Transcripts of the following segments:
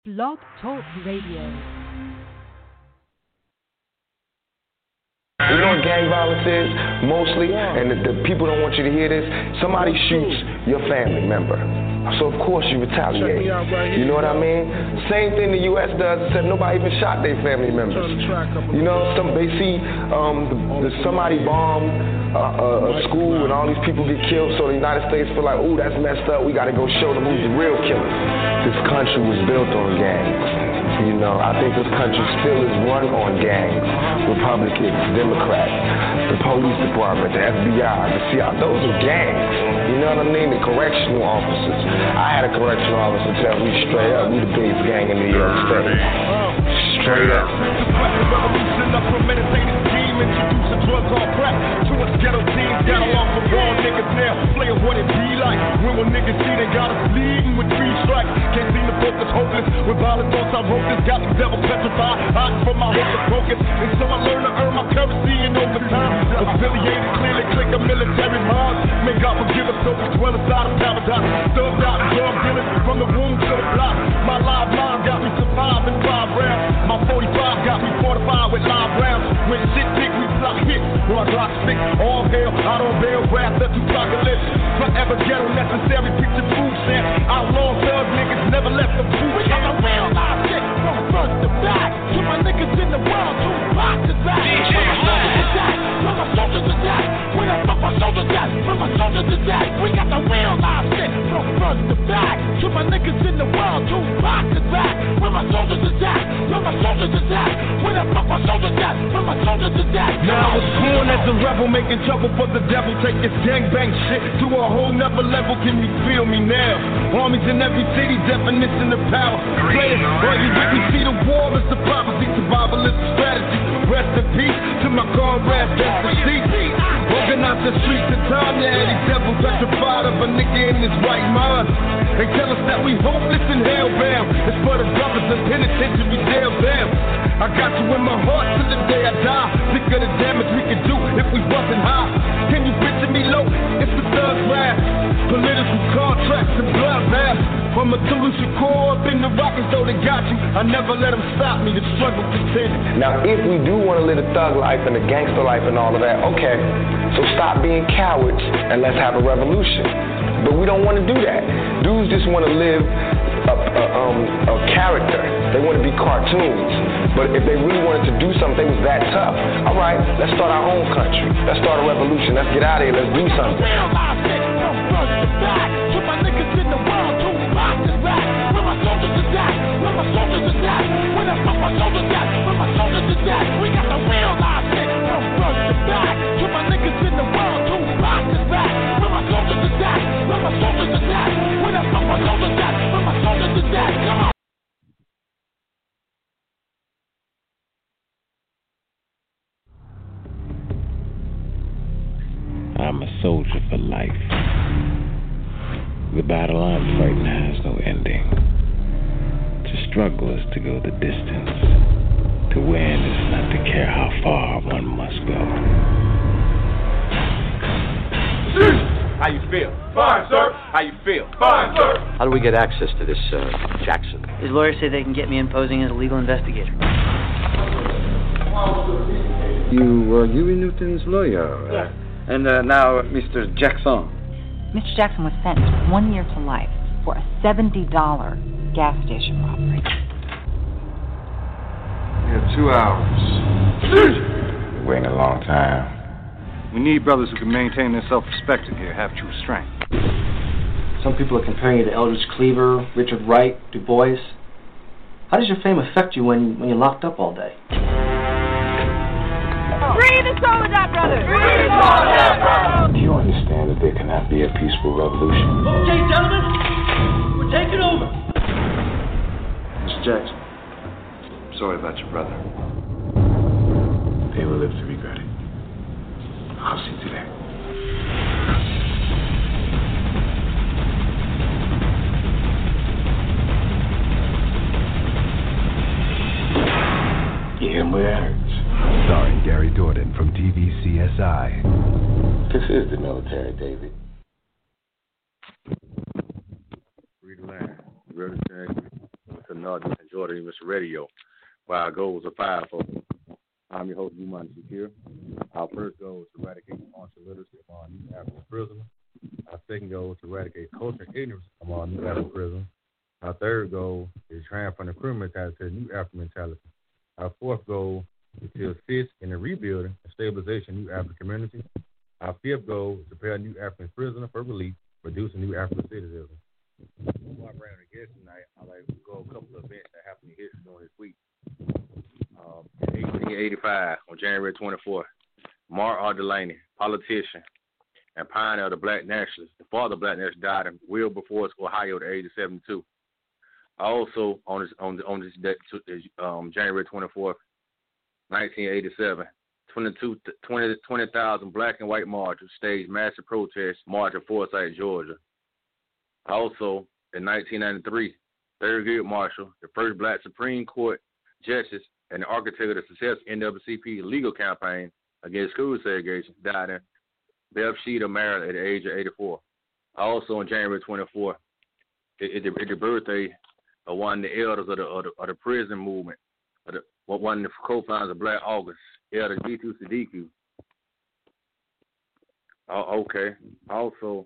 Blog Talk Radio. You know what gang violence is, mostly, and the people don't want you to hear this. Somebody shoots your family member, so of course you retaliate. You know what I mean? Same thing the U.S. does, except nobody even shot their family members. You know, they see somebody bomb a school and all these people get killed, so the United States feel like, ooh, that's messed up, we gotta go show them who's the real killers. This country was built on gangs. You know, I think this country still is run on gangs. Republicans, Democrats, the police department, the FBI, the CIA, those are gangs. You know what I mean? The correctional officers. I had a correctional officer tell me straight up, we the biggest gang in New York State. Straight up. Introduce a drug called crack to us ghetto teens. Got along with raw niggas now. Playing what it be like. When niggas see they got us bleeding with 3 strikes. Can't seem to focus, hopeless. With violent thoughts I wrote this. Got the devil petrified. Hot from my hopeless focus. And so I learned to earn my currency in overtime. Affiliated, clearly click a military mind. May God forgive us so we dwell inside of paradise. Thugged out drug dealers from the womb to the block. My live mind got me surviving 5 rounds. My 45 got me fortified with live rounds. When shit tick, we block hit. When my Glock stick, all hell, out on bail, wrapped up to chocolate. Forever ghetto necessary, picture food stamp. Outlaw thug niggas never left the food. We got the real live shit from front to back. To my niggas in the world, to rock to back. From my soldiers to death. When I fuck my soldiers to death. From my soldiers to death. We got the real live shit from front to back. To my niggas in the world, to rock to back. When my soldiers to death. From my soldiers to death. When I fuck my soldiers to death. From my soldiers to death. Now I was born as a rebel, making trouble for the devil. Take this gangbang shit to a whole nother level. Can you feel me now? Armies in every city, definition of power. Play it, or you with me, see the war is the prophecy. Survival is the strategy. Rest in peace to my comrades, that's the seat. Organize the streets in time, yeah, these devils petrified of a nigga in his right mind. They tell us that we hopeless and hellbound. It's for the brothers in penitentiary jail down. I got you in my heart till the day I die. Think of the damage we could do if we wasn't high. Can you picture me low? It's the thug rap. Political contracts and blood bath. From a Toulouse core up in the Rockies, though they got you. I never let them stop me, the struggle continues. Now, if we do want to live the thug life and the gangster life and all of that, okay. So stop being cowards and let's have a revolution. But we don't want to do that. Dudes just want to live a character. They want to be cartoons. But if they really wanted to do something, they was that tough. All right, let's start our own country. Let's start a revolution. Let's get out of here. Let's do something. I'm a soldier for life. The battle I'm fighting has no ending. To struggle is to go the distance. To win is not to care how far one must go. How you feel? Fine, sir. How you feel? Fine, sir. How do we get access to this Jackson? His lawyers say they can get me in posing as a legal investigator. You were Huey Newton's lawyer. Yeah. And now, Mr. Jackson. Mr. Jackson was sentenced 1 year to life for a $70 gas station robbery. We have 2 hours. We're waiting a long time. We need brothers who can maintain their self-respect in here, have true strength. Some people are comparing you to Eldridge Cleaver, Richard Wright, Du Bois. How does your fame affect you when you're locked up all day? Free the Soledad brothers! Free the Soledad brothers! Do you understand that there cannot be a peaceful revolution? Okay, gentlemen, we're taking over. Mr. Jackson, I'm sorry about your brother. They will live to regret it. I'll see to that. You hear him where it hurts. Starring Gary Dourdan from TV CSI. This is the military, David. Read the line. You wrote it down. and Jordan Mr. Radio, where our goals are fivefold. I'm your host, Buman Shakir. Our first goal is to eradicate martial literacy among new African prisoners. Our second goal is to eradicate culture and ignorance among new African prisoners. Our third goal is to transfer the criminal mentality to the new African mentality. Our fourth goal is to assist in the rebuilding and stabilization of new African communities. Our fifth goal is to prepare new African prisoners for release, producing new African citizens. Before I bring on the guest tonight, I'd like to go over a couple of events that happened in history during this week. In 1885, on January 24th, Mark R. Delaney, politician and pioneer of the Black Nationalists, the father of the Black Nationalists, died in Wilberforce, Ohio, at the age of 72. Also, on this day, January 24th, 1987, 20,000 black and white marchers staged massive protest march in Forsyth, Georgia. Also, in 1993, Thurgood Marshall, the first black Supreme Court justice and the architect of the successful NAACP legal campaign against school segregation, died in Bethesda, Maryland, at the age of 84. Also, on January 24th, it's the birthday of one of the elders of the prison movement, one of the co-founders of Black August, Elder G2 Sadiku. Okay. Also,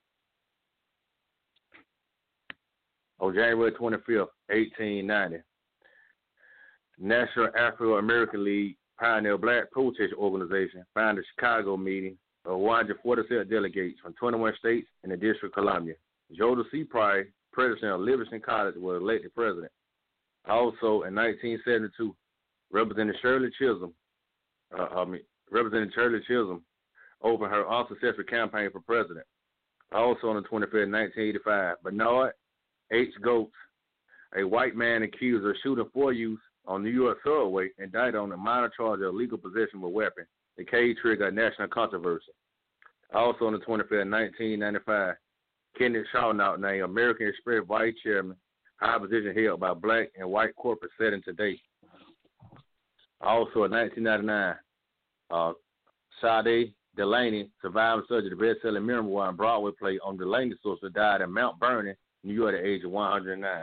on January 25th, 1890, National Afro-American League Pioneer Black Protest Organization founded a Chicago meeting of 147 delegates from 21 states and the District of Columbia. Joseph C. Price, president of Livingston College, was elected president. Also, in 1972, Representative Shirley Chisholm opened her unsuccessful campaign for president. Also, on the 25th, 1985, Bernard H. Goetz, a white man accused of shooting 4 youths on New York subway, indicted on a minor charge of illegal possession of a weapon. The case triggered national controversy. Also, on the 25th, 1995, Kenneth Shawnout named American Express vice chairman, high position held by black and white corporate setting today. Also, in 1999, Sade Delaney, surviving subject of the best-selling memoir and Broadway play on Delaney Sister, died in Mount Vernon, New York, at the age of 109.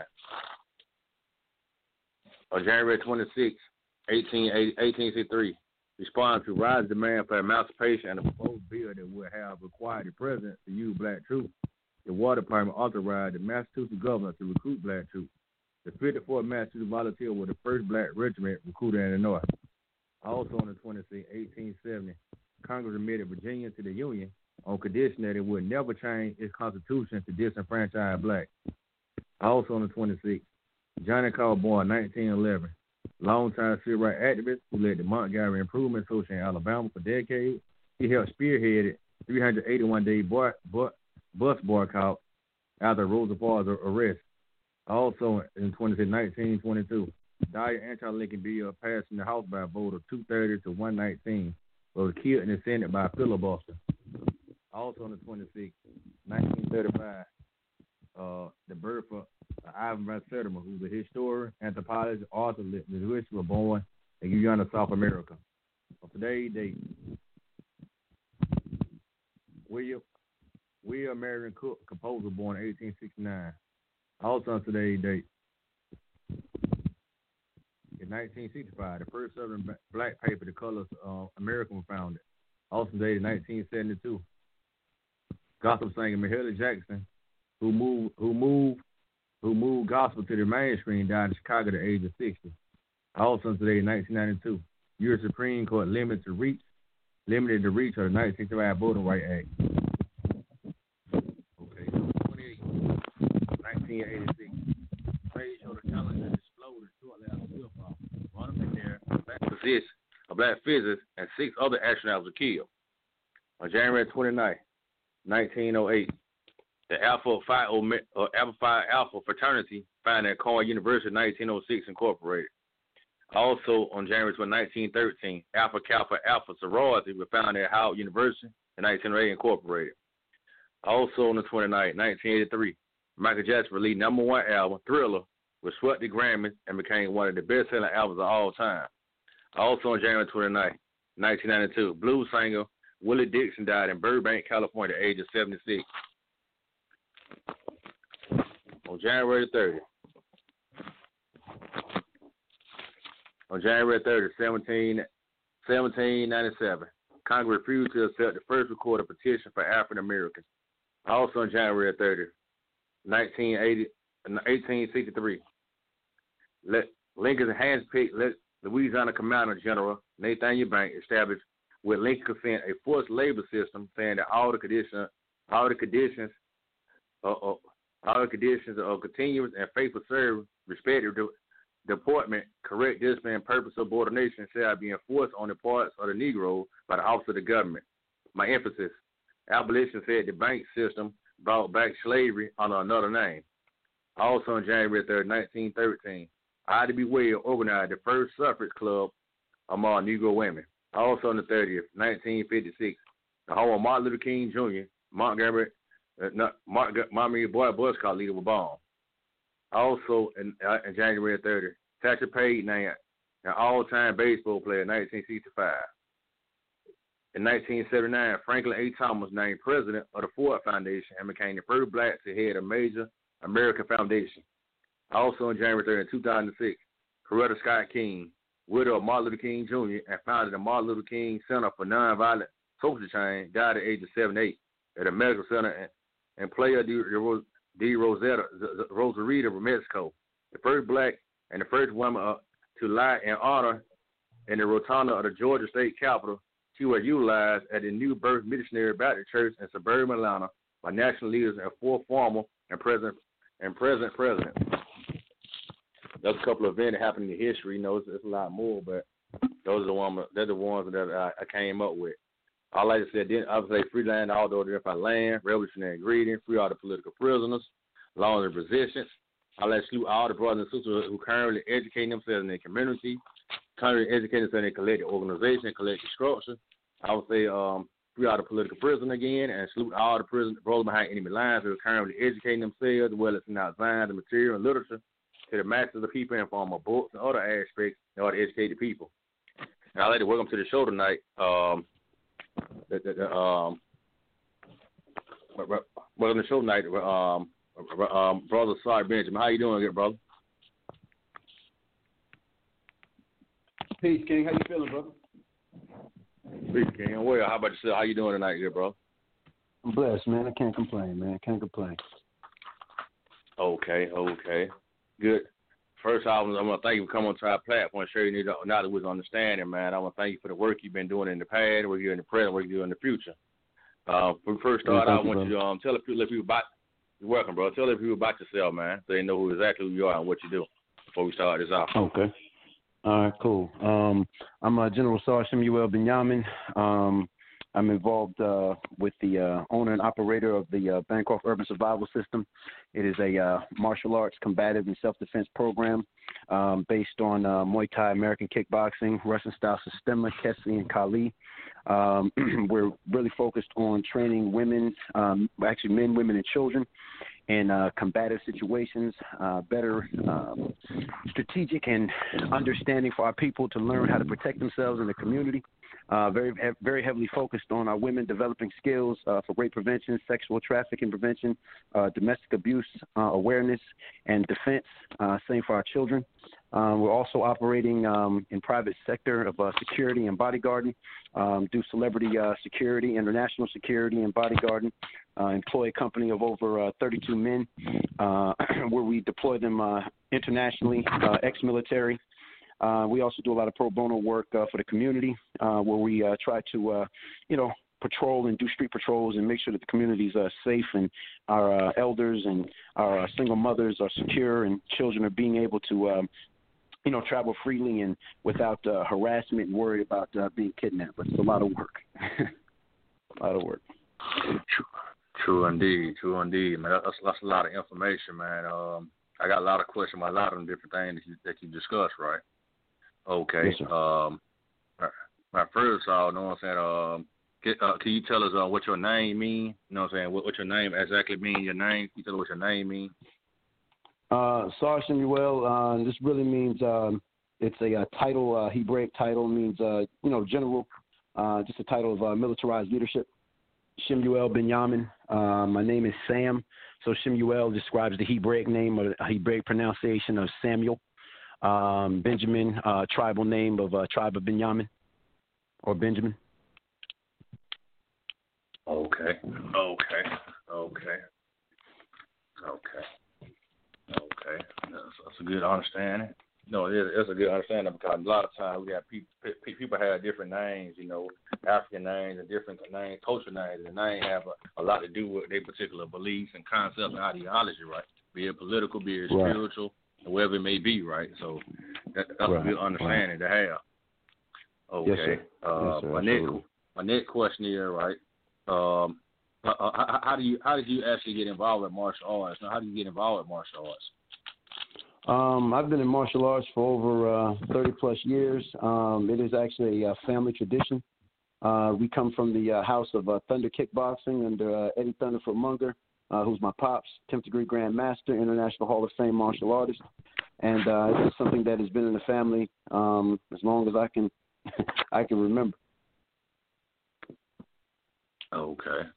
On January 26, 1863, responding to rising demand for emancipation and a proposed bill that would have required the president to use black troops, the War Department authorized the Massachusetts governor to recruit black troops. The 54th Massachusetts Volunteer was the first black regiment recruited in the North. Also on the 26th, 1870, Congress admitted Virginia to the Union on condition that it would never change its constitution to disenfranchise blacks. Also on the 26th, Johnny Carr, born 1911, longtime civil rights activist who led the Montgomery Improvement Association in Alabama for decades. He helped spearhead 381-day bus boycott after Rosa Parks' arrest. Also in 1922, Dyer anti-Lincoln bill passed in the House by a vote of 230 to 119, but was killed in the Senate by a filibuster. Also on the 26th, 1935, the birth of Ivan Van Sertima, who's a historian, anthropologist, author, linguist, was born in Guyana, South America. On today's date, William Marion Cook, composer, born in 1869. Also on today's date, in 1965, the first Southern black paper, The Colors of America, was founded. Also today, in 1972, gospel singer Mahalia Jackson, who moved gospel to the mainstream, died in Chicago at the age of 60. Also today, in 1992, U.S. Supreme Court limited the reach of the 1965 Voting Rights Act. Okay, 28, 1986, trade show The Calendar exploded shortly after Wilford. One of them there, a black physicist, and 6 other astronauts were killed. On January 29, 1908, the Alpha Phi Alpha fraternity founded at Cornell University in 1906 incorporated. Also on January 1913, Alpha Kappa Alpha sorority was founded at Howard University in 1908 incorporated. Also on the 29th, 1983, Michael Jackson released #1 album, Thriller, which swept the Grammys and became one of the best-selling albums of all time. Also on January 29th, 1992, blues singer Willie Dixon died in Burbank, California at the age of 76. On January 30th, On January 30, 1797, Congress refused to accept the first recorded petition for African Americans. Also on January 30, 1863, Lincoln's handpicked Louisiana Commander General Nathaniel Banks established with Lincoln's consent a forced labor system, saying that all the conditions of continuous and faithful service, respective deportment, correct discipline, and purpose of subordination shall be enforced on the parts of the Negro by the office of the government. My emphasis: abolition said the bank system brought back slavery under another name. Also on January 3, 1913, Ida B. Wade organized the first suffrage club among Negro women. Also on the 30th, 1956, the home of Martin Luther King Jr., Montgomery Boy Scout leader was born. Also in January 30, Thatcher Page named an all-time baseball player in 1965. In 1979, Franklin A. Thomas named president of the Ford Foundation and became the first black to head a major American foundation. Also in January 30, 2006, Coretta Scott King, widow of Martin Luther King Jr. and founded the Martin Luther King Center for Nonviolent Social Change, died at the age of 78 at a medical center, and player D. Rosarita from Mexico, the first black and the first woman to lie in honor in the rotunda of the Georgia State Capitol. She was utilized at the New Birth Missionary Baptist Church in suburban Atlanta by national leaders and four former and present presidents. There's a couple of events that happened in history. You know, it's a lot more, but those are the ones that I came up with. I like to say, I would say free land, all those different land, revolutionary ingredients, free all the political prisoners, laws and resistance. I like to salute all the brothers and sisters who currently educate themselves in their community, currently educate themselves in their collective organization, collective structure. I would say free all the political prisoners again, and salute all the prisoners, brothers behind enemy lines who are currently educating themselves, as well as in outside the material and literature to the masses of the people in form of books and other aspects in order to educate the people. And I'd like to welcome to the show tonight welcome to the show tonight, Brother Sorry Benjamin. How you doing, good brother? Peace, King. How you feeling, brother? Peace, King. Well, how about yourself? How you doing tonight, good bro? I'm blessed, man. I can't complain, man. Can't complain. Okay. Good. First, I want to thank you for coming onto our platform and share your knowledge with understanding, man. I want to thank you for the work you've been doing in the past, work you're in the present, work you're doing in the future. When we first start, I want you to tell the people about. You're welcome, bro. Tell the people about yourself, man, so they know exactly who you are and what you do before we start this off. Okay. All right, cool. I'm General Sergeant Shemuel Benyamin. I'm involved with the owner and operator of the Bancroft Urban Survival System. It is a martial arts, combative, and self-defense program based on Muay Thai, American kickboxing, Russian-style Sistema, Kesi, and Kali. We're really focused on training women, actually men, women, and children in combative situations, better strategic and understanding for our people to learn how to protect themselves in the community. Very heavily focused on our women developing skills for rape prevention, sexual trafficking prevention, domestic abuse awareness and defense. Same for our children. We're also operating in private sector of security and bodyguarding, do celebrity security, international security and bodyguarding, employ a company of over 32 men where we deploy them internationally, ex-military. We also do a lot of pro bono work for the community where we try to, patrol and do street patrols and make sure that the community is safe and our elders and our single mothers are secure and children are being able to, travel freely and without harassment and worry about being kidnapped. But it's a lot of work. A lot of work. True indeed, man. That's a lot of information, man. I got a lot of questions about a lot of them different things that you discussed, right? Okay. Yes, sir. First off, know what I'm saying? Can you tell us what your name means? You know what I'm saying? What your name exactly means? Your name? Can you tell us what your name means? Sergeant Shemuel, this really means it's a title, Hebraic title, means general, just a title of militarized leadership. Shemuel Benyamin. My name is Sam, so Shemuel describes the Hebraic name or the Hebraic pronunciation of Samuel. Benjamin, tribal name of tribe of Benjamin or Benjamin. Okay. That's a good understanding. No, it's a good understanding because a lot of times we have people have different names, you know, African names and different names, cultural names, and names have a lot to do with their particular beliefs and concepts and ideology, right? Be it political, be it spiritual, whatever it may be, right? So that's a good understanding to have. Okay. Yes, sir. Yes, sir. My next question here, right? How did you actually get involved with martial arts? Now, how do you get involved with martial arts? I've been in martial arts for over 30 plus years. It is actually a family tradition. We come from the house of Thunder Kickboxing under Eddie Thunderfoot Munger, who's my pops, 10th degree Grand Master, International Hall of Fame martial artist. And it's something that has been in the family as long as I can remember. Okay.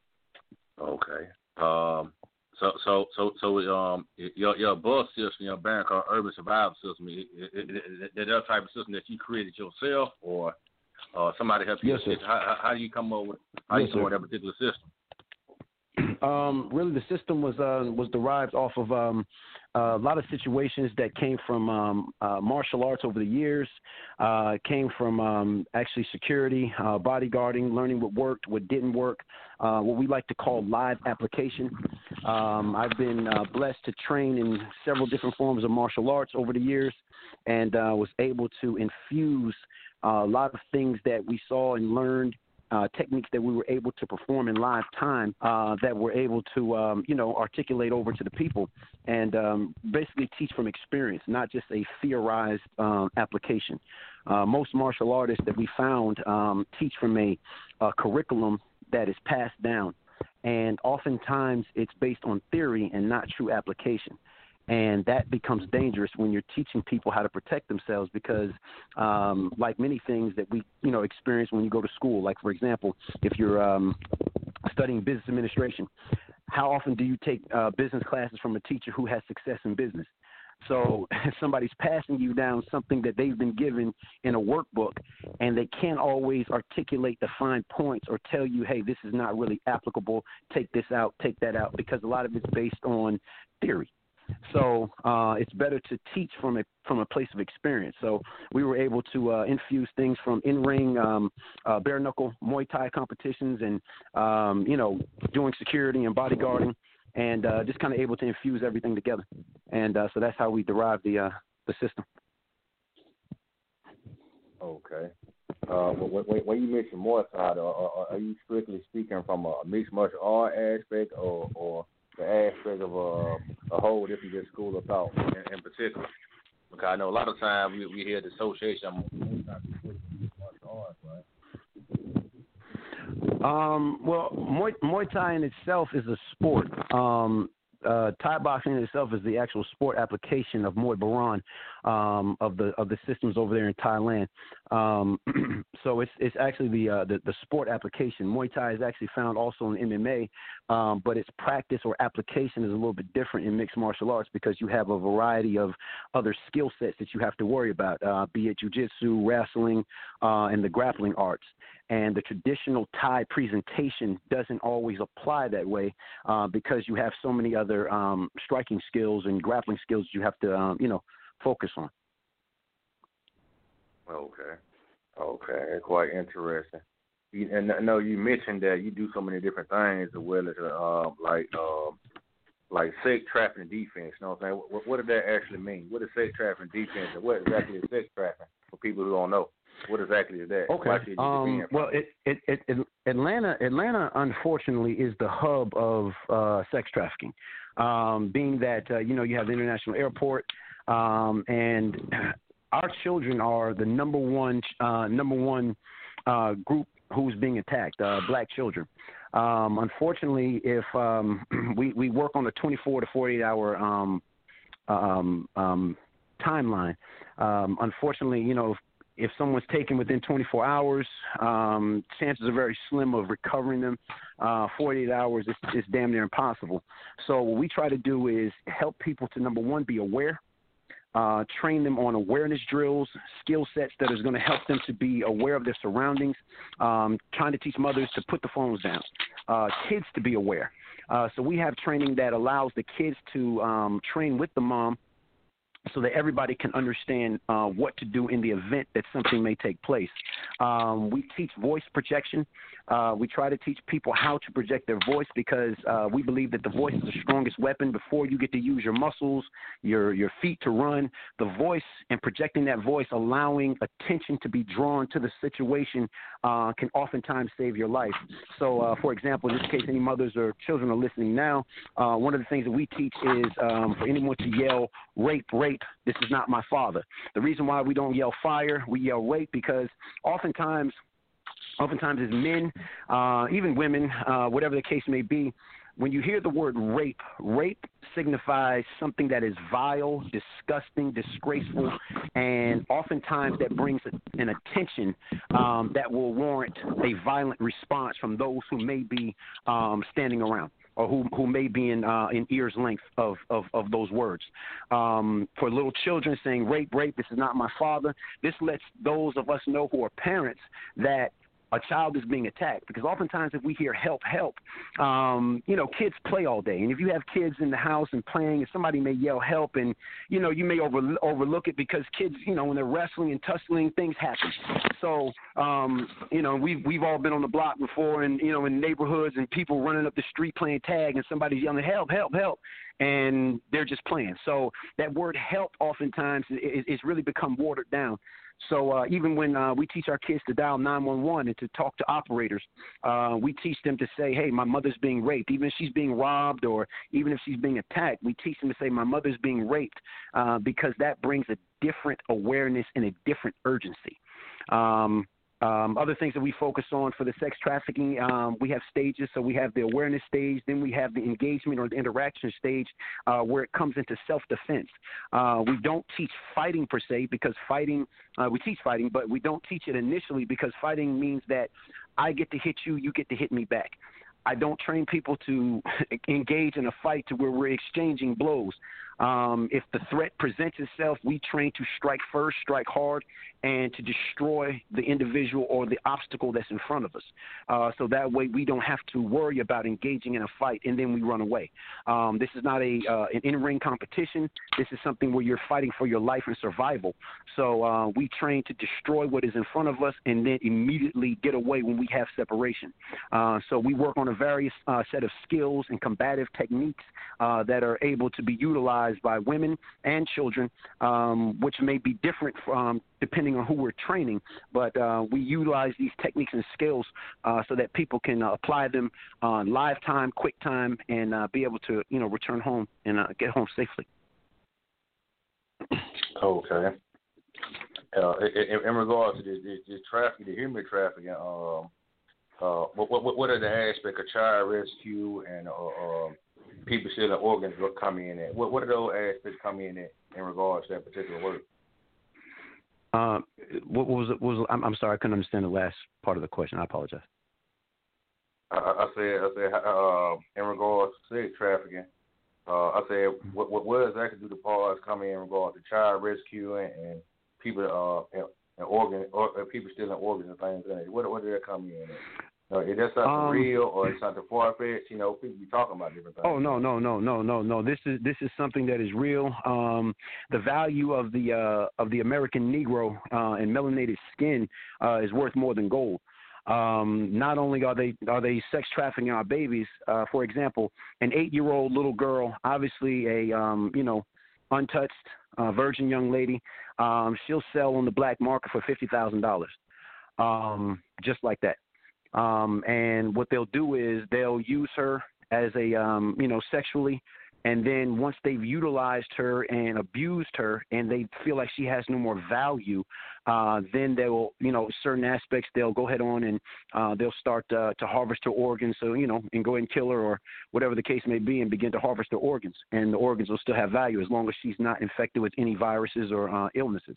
So your bus system, your Bangkok Urban Survival System, is that type of system that you created yourself, or somebody helped you? Yes, sir. How do you come up with that particular system? Really, the system was derived off of a lot of situations that came from martial arts over the years. Came from actually security, bodyguarding, learning what worked, what didn't work, what we like to call live application. I've been blessed to train in several different forms of martial arts over the years, and was able to infuse a lot of things that we saw and learned. Techniques that we were able to perform in live time that we're able to, articulate over to the people and basically teach from experience, not just a theorized application. Most martial artists that we found teach from a curriculum that is passed down, and oftentimes it's based on theory and not true application. And that becomes dangerous when you're teaching people how to protect themselves because, like many things that we, experience when you go to school, like, for example, if you're studying business administration, how often do you take business classes from a teacher who has success in business? So somebody's passing you down something that they've been given in a workbook, and they can't always articulate the fine points or tell you, hey, this is not really applicable, take this out, take that out, because a lot of it's based on theory. So it's better to teach from a place of experience. So we were able to infuse things from in-ring bare knuckle Muay Thai competitions and doing security and bodyguarding, and just kind of able to infuse everything together. And so that's how we derived the system. Okay. When you mention Muay Thai, are you strictly speaking from a mixed martial art aspect, or the aspect of a whole different school of thought in particular? Because I know a lot of times we hear the association of martial arts, right? Well, Muay Thai in itself is a sport. Thai boxing in itself is the actual sport application of Muay Baran, of the systems over there in Thailand. So it's actually the sport application. Muay Thai is actually found also in MMA, but its practice or application is a little bit different in mixed martial arts because you have a variety of other skill sets that you have to worry about, be it jiu-jitsu, wrestling, and the grappling arts. And the traditional Thai presentation doesn't always apply that way because you have so many other striking skills and grappling skills you have to, focus on. Okay, quite interesting. And I know you mentioned that you do so many different things as well as like sex trafficking defense. You know what I'm saying? What does that actually mean? What is sex trafficking defense, and what exactly is sex trafficking for people who don't know? What exactly is that? Okay. Well, Atlanta, unfortunately, is the hub of sex trafficking, being that you have the international airport, and our children are the number one group who's being attacked, black children. Unfortunately, if we work on a 24 to 48 hour timeline, unfortunately, if someone's taken within 24 hours, chances are very slim of recovering them. 48 hours is damn near impossible. So what we try to do is help people to, number one, be aware train them on awareness drills, skill sets that is going to help them to be aware of their surroundings, trying to teach mothers to put the phones down, kids to be aware. So we have training that allows the kids to train with the mom so that everybody can understand what to do in the event that something may take place. We teach voice projection. We try to teach people how to project their voice because we believe that the voice is the strongest weapon. Before you get to use your muscles, your feet to run, the voice and projecting that voice, allowing attention to be drawn to the situation can oftentimes save your life. So, for example, in this case, any mothers or children are listening now, one of the things that we teach is for anyone to yell, rape, rape, this is not my father. The reason why we don't yell fire, we yell rape, because oftentimes as men, even women, whatever the case may be, when you hear the word rape, rape signifies something that is vile, disgusting, disgraceful, and oftentimes that brings an attention that will warrant a violent response from those who may be standing around, or who may be in ear's length of those words. For little children saying rape, rape, this is not my father, this lets those of us know who are parents that a child is being attacked. Because oftentimes if we hear help, help, kids play all day. And if you have kids in the house and playing, and somebody may yell help, and, you may overlook it because kids, when they're wrestling and tussling, things happen. So, we've all been on the block before and, in neighborhoods and people running up the street playing tag and somebody's yelling, help, help, help. And they're just playing. So that word help oftentimes is really become watered down. So even when we teach our kids to dial 911 and to talk to operators, we teach them to say, hey, my mother's being raped. Even if she's being robbed or even if she's being attacked, we teach them to say, my mother's being raped, because that brings a different awareness and a different urgency. Other things that we focus on for the sex trafficking, we have stages. So we have the awareness stage, then we have the engagement or the interaction stage where it comes into self-defense. We don't teach fighting per se because fighting, we teach fighting, but we don't teach it initially because fighting means that I get to hit you, you get to hit me back. I don't train people to engage in a fight to where we're exchanging blows. If the threat presents itself, we train to strike first, strike hard, and to destroy the individual or the obstacle that's in front of us. So that way we don't have to worry about engaging in a fight and then we run away. This is not an in-ring competition. This is something where you're fighting for your life and survival. So we train to destroy what is in front of us and then immediately get away when we have separation. So we work on a various set of skills and combative techniques that are able to be utilized by women and children, which may be different from depending on who we're training, but we utilize these techniques and skills so that people can apply them on live time, quick time, and be able to, return home and get home safely. Okay. In regards to this trafficking, the human trafficking, what are the aspects of child rescue and people stealing organs come in at? What are those aspects come in at in regards to that particular work? What was it? I'm sorry, I couldn't understand the last part of the question. I apologize. I said, in regards to sex trafficking, I said, what exactly do the parts come in regards to child rescue and people and organ or people stealing organs and things like that? What do they come in at? Is that something real or is something far-fetched? People be talking about different things. Oh, no. This is something that is real. The value of the American Negro and melanated skin is worth more than gold. Not only are they sex trafficking our babies. For example, an 8-year-old little girl, obviously a untouched virgin young lady, she'll sell on the black market for $50,000, just like that. And what they'll do is they'll use her as a, sexually. And then once they've utilized her and abused her and they feel like she has no more value, then they will, certain aspects, they'll go ahead on and they'll start to harvest her organs. So, and go ahead and kill her or whatever the case may be and begin to harvest her organs. And the organs will still have value as long as she's not infected with any viruses or illnesses.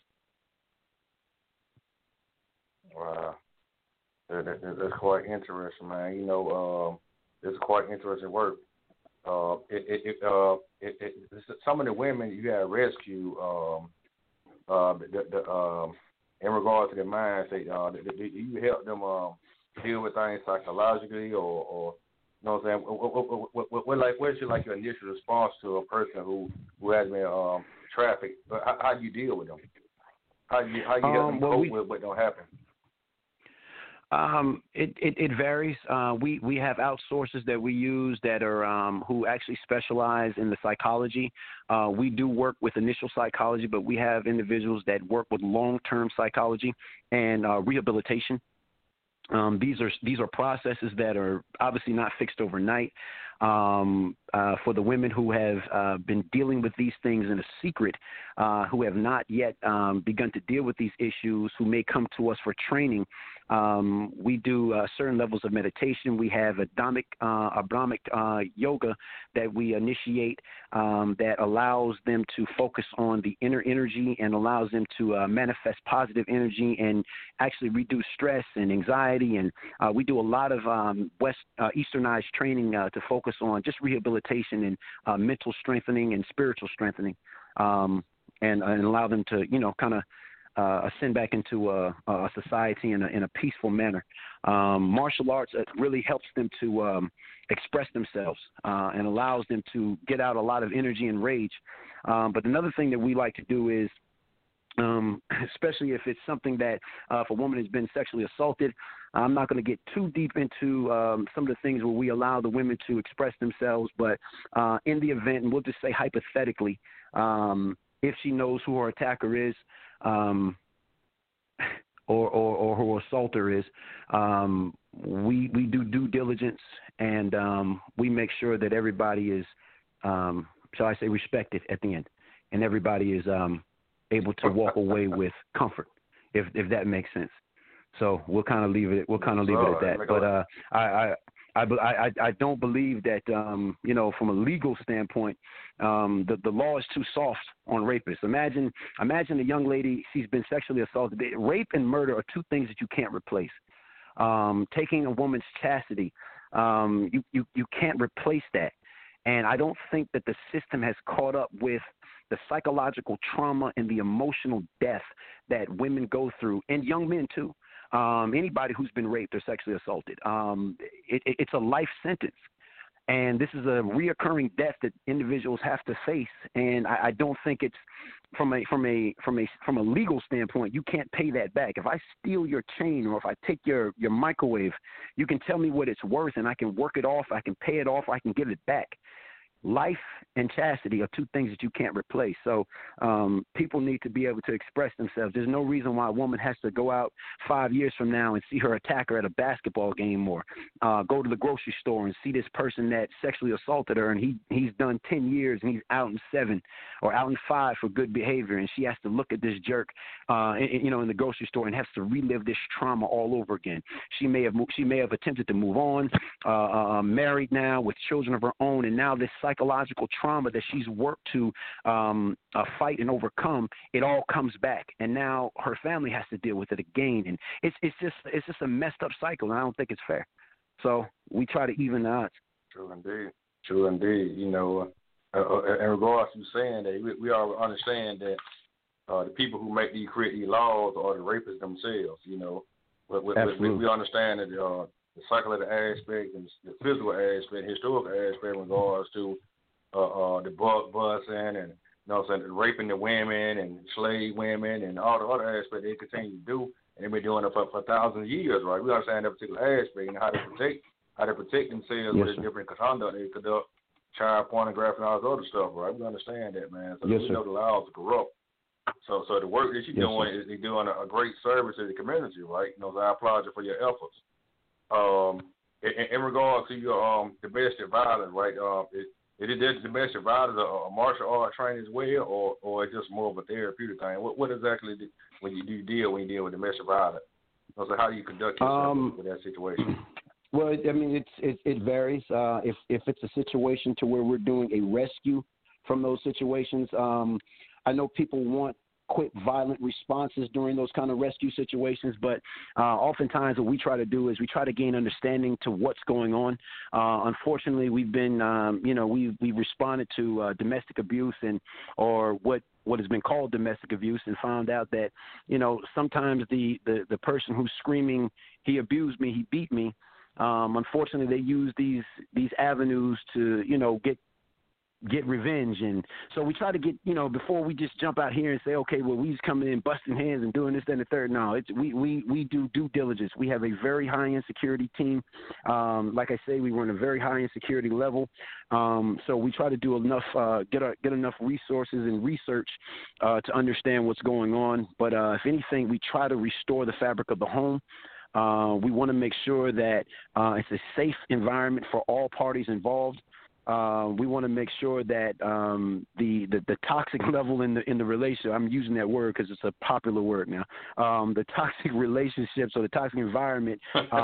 Wow. That's quite interesting, man. It's quite interesting work. some of the women you had rescue, in regard to their mindset, do you help them deal with things psychologically, or you know what I'm saying? What's your initial response to a person who has been trafficked? How do you deal with them? How do you help them cope with what don't happen? It varies. We have outsourcers that we use that are who actually specialize in the psychology. We do work with initial psychology, but we have individuals that work with long-term psychology and rehabilitation. These are processes that are obviously not fixed overnight. For the women who have been dealing with these things in a secret, who have not yet begun to deal with these issues, who may come to us for training, we do certain levels of meditation. We have Brahmic yoga that we initiate that allows them to focus on the inner energy and allows them to manifest positive energy and actually reduce stress and anxiety. And we do a lot of Easternized training to focus on just rehabilitation and mental strengthening and spiritual strengthening, and allow them to, kind of ascend back into a society in a peaceful manner. Martial arts really helps them to express themselves and allows them to get out a lot of energy and rage. But another thing that we like to do is, especially if it's something that if a woman has been sexually assaulted, I'm not going to get too deep into some of the things where we allow the women to express themselves, but in the event, and we'll just say hypothetically, if she knows who her attacker is, or who her assaulter is, we do due diligence, and we make sure that everybody is, shall I say, respected at the end, and everybody is able to walk away with comfort, if that makes sense. So we'll kind of leave it. We'll kind of leave it at that. But I don't believe that from a legal standpoint, the law is too soft on rapists. Imagine a young lady, she's been sexually assaulted. Rape and murder are two things that you can't replace. Taking a woman's chastity, you can't replace that. And I don't think that the system has caught up with the psychological trauma and the emotional death that women go through, and young men too. Anybody who's been raped or sexually assaulted, it's a life sentence, and this is a reoccurring death that individuals have to face. And I don't think it's from a legal standpoint, you can't pay that back. If I steal your chain or if I take your microwave, you can tell me what it's worth, and I can work it off. I can pay it off. I can give it back. Life and chastity are two things that you can't replace. So people need to be able to express themselves. There's no reason why a woman has to go out 5 years from now and see her attacker at a basketball game, or go to the grocery store and see this person that sexually assaulted her, and he's done 10 years and he's out in 7 or out in 5 for good behavior, and she has to look at this jerk, in the grocery store and has to relive this trauma all over again. She may have attempted to move on, married now with children of her own, and now this psychological trauma that she's worked to fight and overcome, it all comes back, and now her family has to deal with it again, and it's just a messed up cycle, and I don't think it's fair. So we try to even the odds. True indeed. In regards to saying that, we all understand that the people who create these laws are the rapists themselves. We understand that the psychological aspect and the physical aspect, historical aspect in regards to the busing and raping the women and slave women and all the other aspects they continue to do, and they've been doing it for thousands of years, right? We understand that particular aspect and how they protect themselves with different conduct they conduct, child pornography and all this other stuff, right? We understand that, man. So we know the laws are corrupt. So the work that you're doing is you're doing a great service to the community, right? So I applaud you for your efforts. In regard to your domestic violence, right? Is domestic violence a martial art training as well, or it's just more of a therapeutic thing? What exactly when you deal with domestic violence? So how do you conduct yourself with that situation? Well, I mean, it varies. If it's a situation to where we're doing a rescue from those situations, I know people want quick, violent responses during those kind of rescue situations. But oftentimes what we try to do is we try to gain understanding to what's going on. Unfortunately, we've been, we've responded to domestic abuse or what has been called domestic abuse, and found out that, sometimes the person who's screaming, he abused me, he beat me, unfortunately they use these avenues to, get revenge. And so we try to get, before we just jump out here and say, okay, well, we just coming in busting hands and doing this, that, and the third. No, we do due diligence. We have a very high-end security team. Like I say, we run a very high-end security level. So we try to do enough, get enough resources and research to understand what's going on. But if anything, we try to restore the fabric of the home. We want to make sure that it's a safe environment for all parties involved. We want to make sure that the toxic level in the relationship, I'm using that word because it's a popular word now, the toxic relationships or the toxic environment,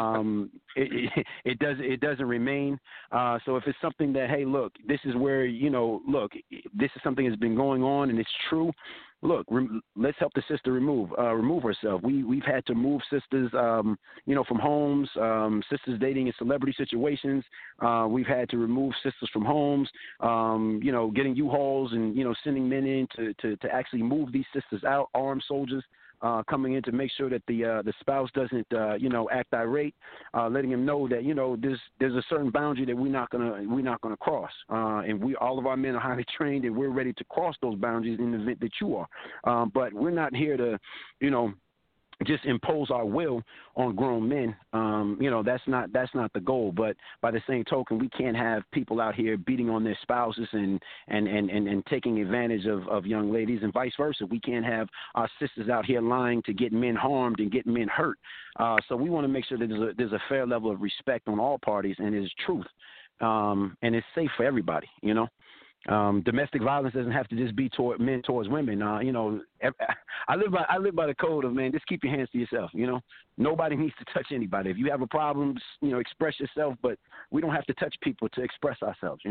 it doesn't remain. So if it's something that, hey, look, this is where, this is something that's been going on and it's true, look, let's help the sister remove herself. We've had to move sisters, from homes, sisters dating in celebrity situations. We've had to remove sisters from homes, getting U-Hauls and, sending men in to actually move these sisters out, armed soldiers. Coming in to make sure that the spouse doesn't act irate, letting him know that there's a certain boundary that we're not gonna cross, and all of our men are highly trained and we're ready to cross those boundaries in the event that you are, but we're not here to just impose our will on grown men. That's not the goal. But by the same token, we can't have people out here beating on their spouses and taking advantage of young ladies, and vice versa. We can't have our sisters out here lying to get men harmed and get men hurt. So we want to make sure that there's a fair level of respect on all parties, and there's truth, and it's safe for everybody. Domestic violence doesn't have to just be toward men towards women. I live by the code of, man, just keep your hands to yourself. Nobody needs to touch anybody. If you have a problem, express yourself, but we don't have to touch people to express ourselves.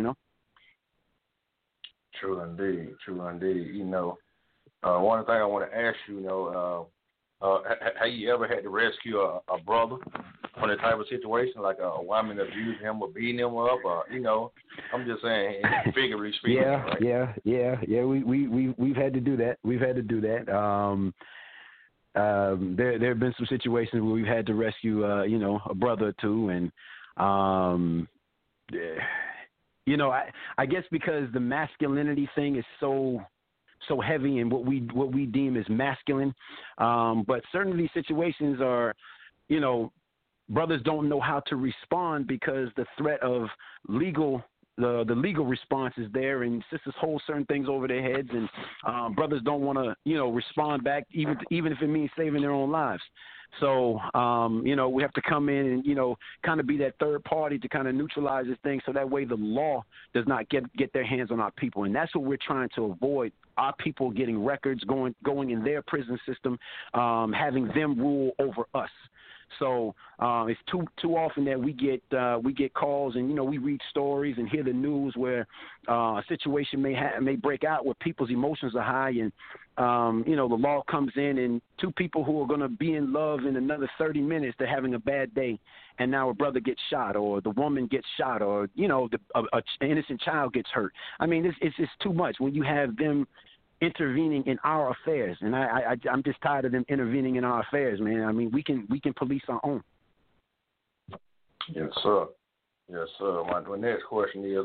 True indeed. One thing I want to ask you, have you ever had to rescue a brother from that type of situation, like a woman abusing him or beating him up, or I'm just saying, figuratively speaking. Yeah. We've had to do that. There have been some situations where we've had to rescue, a brother or two, and I guess because the masculinity thing is so heavy in what we deem as masculine, but certain of these situations are, brothers don't know how to respond because the threat of the legal response is there, and sisters hold certain things over their heads, and brothers don't want to respond back, even if it means saving their own lives. So, we have to come in and, kind of be that third party to kind of neutralize this thing, so that way the law does not get their hands on our people. And that's what we're trying to avoid, our people getting records, going in their prison system, having them rule over us. So it's too often that we get calls, and we read stories and hear the news where a situation may break out where people's emotions are high, and the law comes in, and two people who are going to be in love in another 30 minutes, they're having a bad day, and now a brother gets shot, or the woman gets shot, or an innocent child gets hurt. I mean, it's just too much when you have them intervening in our affairs, and I'm just tired of them intervening in our affairs, man. I mean, we can police our own. Yes, sir. My next question is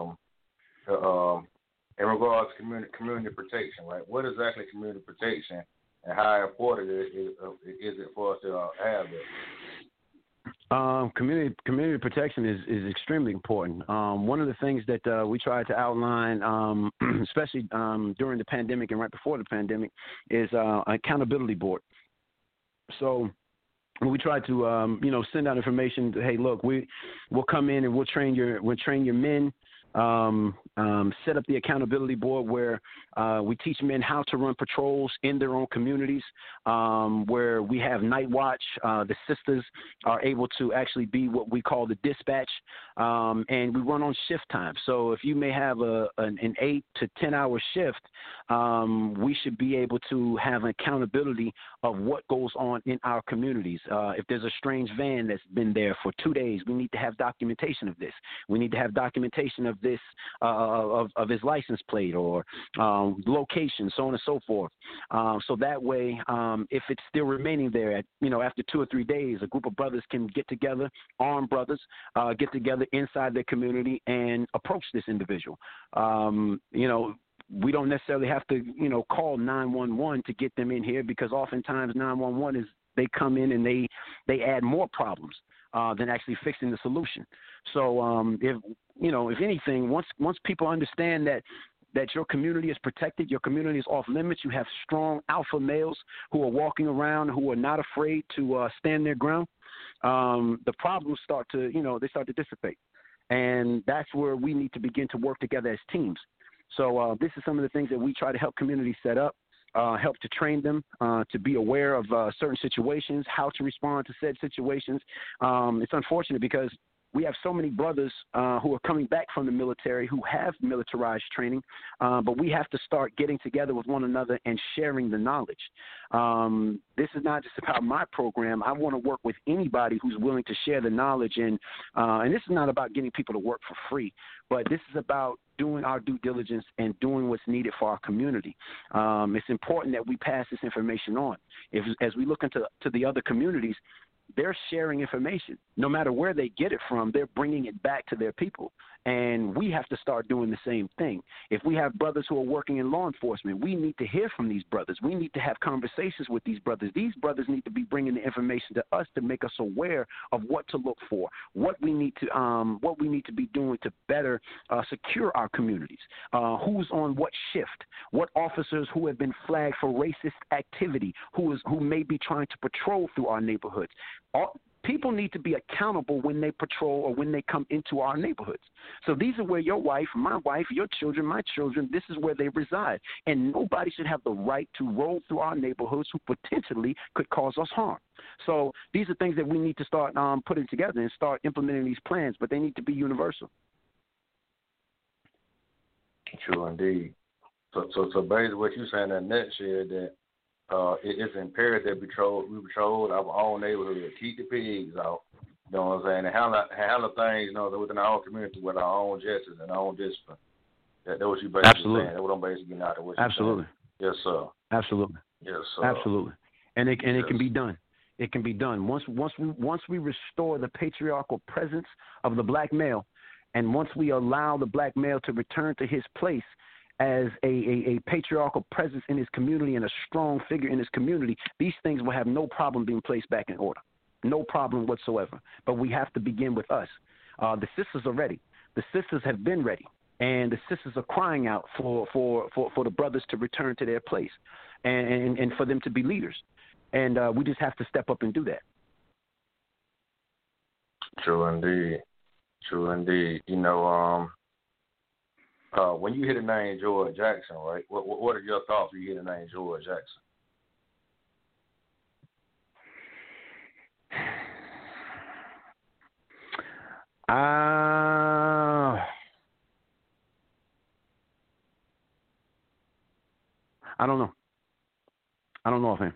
in regards to community protection, right? What is exactly community protection, and how important is it for us to have it? Community protection is extremely important. One of the things that we tried to outline, especially during the pandemic and right before the pandemic, is an accountability board. So we tried to send out information. Hey, look, we'll come in and we'll train your men. set up the accountability board where we teach men how to run patrols in their own communities, where we have night watch. The sisters are able to actually be what we call the dispatch, and we run on shift time. So if you may have an 8 to 10 hour shift, we should be able to have an accountability of what goes on in our communities. If there's a strange van that's been there for 2 days, we need to have documentation of this. We need to have documentation of this, of his license plate or location, so on and so forth. So that way, if it's still remaining there, after 2 or 3 days, a group of brothers can get together, armed brothers, get together inside their community and approach this individual. We don't necessarily have to, call 911 to get them in here, because oftentimes 911 they come in and they add more problems than actually fixing the solution. So if anything, once people understand that your community is protected, your community is off limits, you have strong alpha males who are walking around, who are not afraid to stand their ground, the problems start to dissipate. And that's where we need to begin to work together as teams. So this is some of the things that we try to help communities set up, help to train them to be aware of certain situations, how to respond to said situations. It's unfortunate because we have so many brothers who are coming back from the military who have militarized training, but we have to start getting together with one another and sharing the knowledge. This is not just about my program. I want to work with anybody who's willing to share the knowledge, and this is not about getting people to work for free, but this is about doing our due diligence and doing what's needed for our community. It's important that we pass this information on. As we look into the other communities, they're sharing information. No matter where they get it from, they're bringing it back to their people. And we have to start doing the same thing. If we have brothers who are working in law enforcement, we need to hear from these brothers. We need to have conversations with these brothers. These brothers need to be bringing the information to us to make us aware of what to look for, what we need to be doing to better secure our communities, who's on what shift, what officers who have been flagged for racist activity, who may be trying to patrol through our neighborhoods. People need to be accountable when they patrol or when they come into our neighborhoods. So these are where your wife, my wife, your children, my children, this is where they reside. And nobody should have the right to roll through our neighborhoods who potentially could cause us harm. So these are things that we need to start putting together and start implementing these plans, but they need to be universal. True indeed. So basically what you're saying in a nutshell that it's imperative that we patrol our own neighborhood, keep the pigs out, you know what I'm saying, and handle things, within our own community with our own justice and our own discipline. That's what you basically saying. That's what I'm basically getting out of what you're saying. Yes, sir. Absolutely. Yes, sir. Absolutely. And it can be done. It can be done. Once we restore the patriarchal presence of the black male, and once we allow the black male to return to his place as a patriarchal presence in his community and a strong figure in his community, these things will have no problem being placed back in order. No problem whatsoever. But we have to begin with us. The sisters are ready. The sisters have been ready. And the sisters are crying out for the brothers to return to their place and for them to be leaders. And we just have to step up and do that. True indeed. True indeed. When you hear the name George Jackson, right? What are your thoughts when you hear the name George Jackson? I don't know. I don't know of him.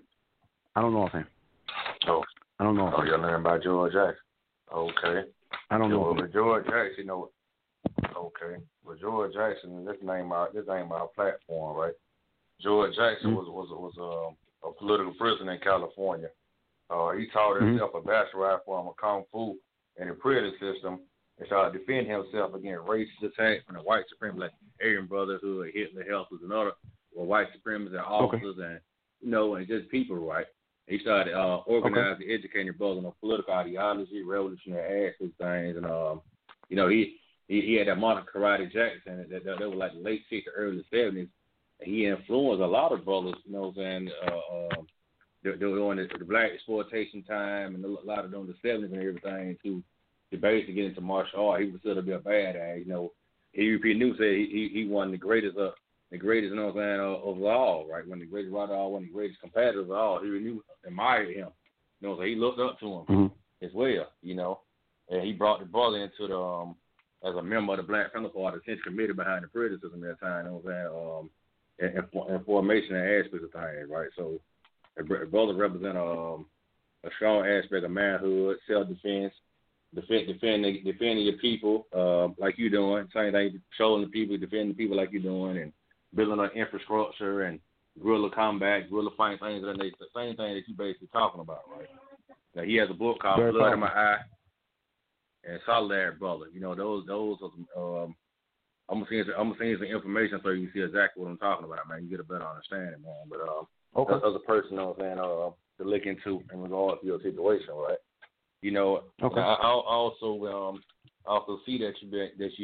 Oh. I don't know of him. Oh, you're learning about George Jackson. Okay. I don't know. George Jackson, Okay. Well, George Jackson, this name our platform, right? George Jackson was a political prisoner in California. He taught himself a bachelor form of Kung Fu in the prison system and started defending himself against racist attacks from the white supremacists like Aryan Brotherhood, Hitler Helpers, and other white supremacists and officers and just people, right? He started organizing, educating brothers on political ideology, revolutionary aspects, things, and he had that Martin Karate Jackson that was like the late 60s, early 70s, and he influenced a lot of brothers, they were doing the black exploitation time and a lot of them in the 70s and everything to basically get into martial art. He was still to be a badass, EVP New said he won the greatest, you know what I'm saying, of all, right? One of the greatest rider of all, one of the greatest competitors of all. He admired him. You know, so he looked up to him as well, you know. And he brought the brother into the as a member of the Black Panther Party, the central committee behind the prison system at the time, you know what I'm saying, and formation and aspects of things, right? So the brother represent a strong aspect of manhood, self-defense, defending your people like you doing, same thing, showing the people, defending the people like you're doing, and building an infrastructure and guerrilla combat, guerrilla fighting, things of that nature, the same thing that you basically talking about, right? Now, he has a book called Blood in My Eye and Solidarity Brother. You know, those are I'm gonna send you some information so you can see exactly what I'm talking about, man. You get a better understanding, man. But as a person, you know what I'm saying, to look into in regard to your situation, right? You know, okay. I also see that you've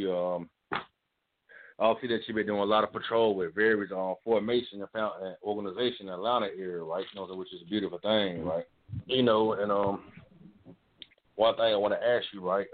been doing a lot of patrol with various formation and organization in the Atlanta area, right? You know, which is a beautiful thing, right? You know, and one thing I want to ask you, right?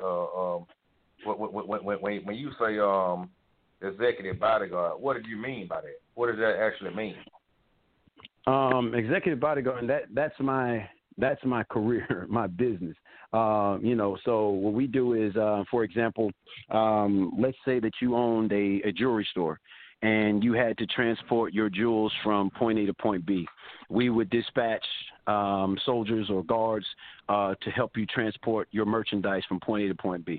When you say executive bodyguard, what did you mean by that? What does that actually mean? Executive bodyguard, that's my career, my business. You know, so what we do is, for example, let's say that you owned a jewelry store and you had to transport your jewels from point A to point B. We would dispatch soldiers or guards to help you transport your merchandise from point A to point B.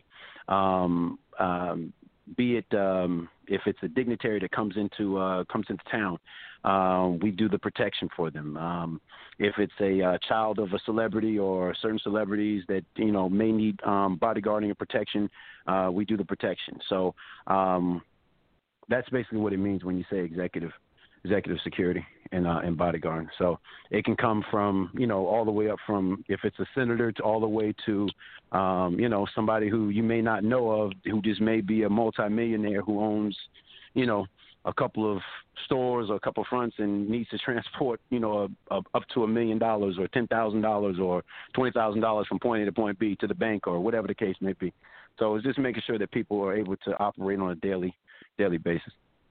Be it if it's a dignitary that comes into town, we do the protection for them. If it's a child of a celebrity or certain celebrities that may need bodyguarding and protection, we do the protection. So that's basically what it means when you say executive security and bodyguard. So it can come from all the way up from, if it's a senator, to all the way to somebody who you may not know of, who just may be a multimillionaire who owns a couple of stores or a couple of fronts and needs to transport up to $1 million or $10,000 or $20,000 from point A to point B to the bank or whatever the case may be. So it's just making sure that people are able to operate on a daily basis.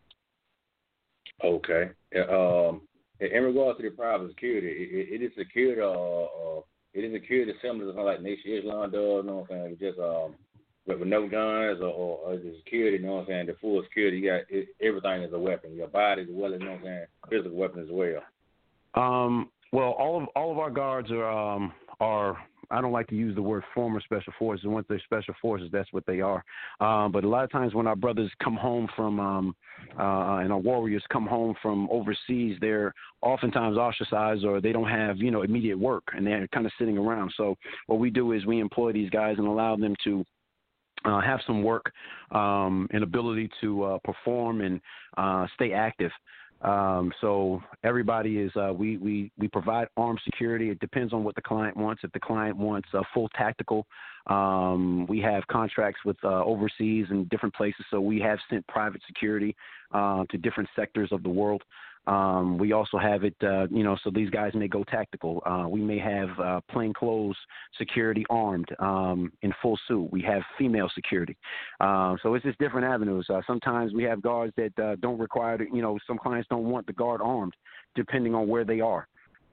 Okay. In regards to the private security, it is security. It is security similar to like Nation Islam does. You know what I'm saying? Just with no guns or the security. You know what I'm saying? The full security. You got everything is a weapon. Your body as well as physical weapon as well. Well, all of our guards are. I don't like to use the word former special forces. Once they're special forces, that's what they are. But a lot of times when our brothers come home from, and our warriors come home from overseas, they're oftentimes ostracized or they don't have, immediate work and they're kind of sitting around. So what we do is we employ these guys and allow them to have some work and ability to perform and stay active. So everybody is, we provide armed security. It depends on what the client wants. If the client wants full tactical, we have contracts with overseas and different places. So we have sent private security to different sectors of the world. We also have it, so these guys may go tactical. We may have plainclothes security armed in full suit. We have female security. So it's just different avenues. Sometimes we have guards that don't require, some clients don't want the guard armed, depending on where they are.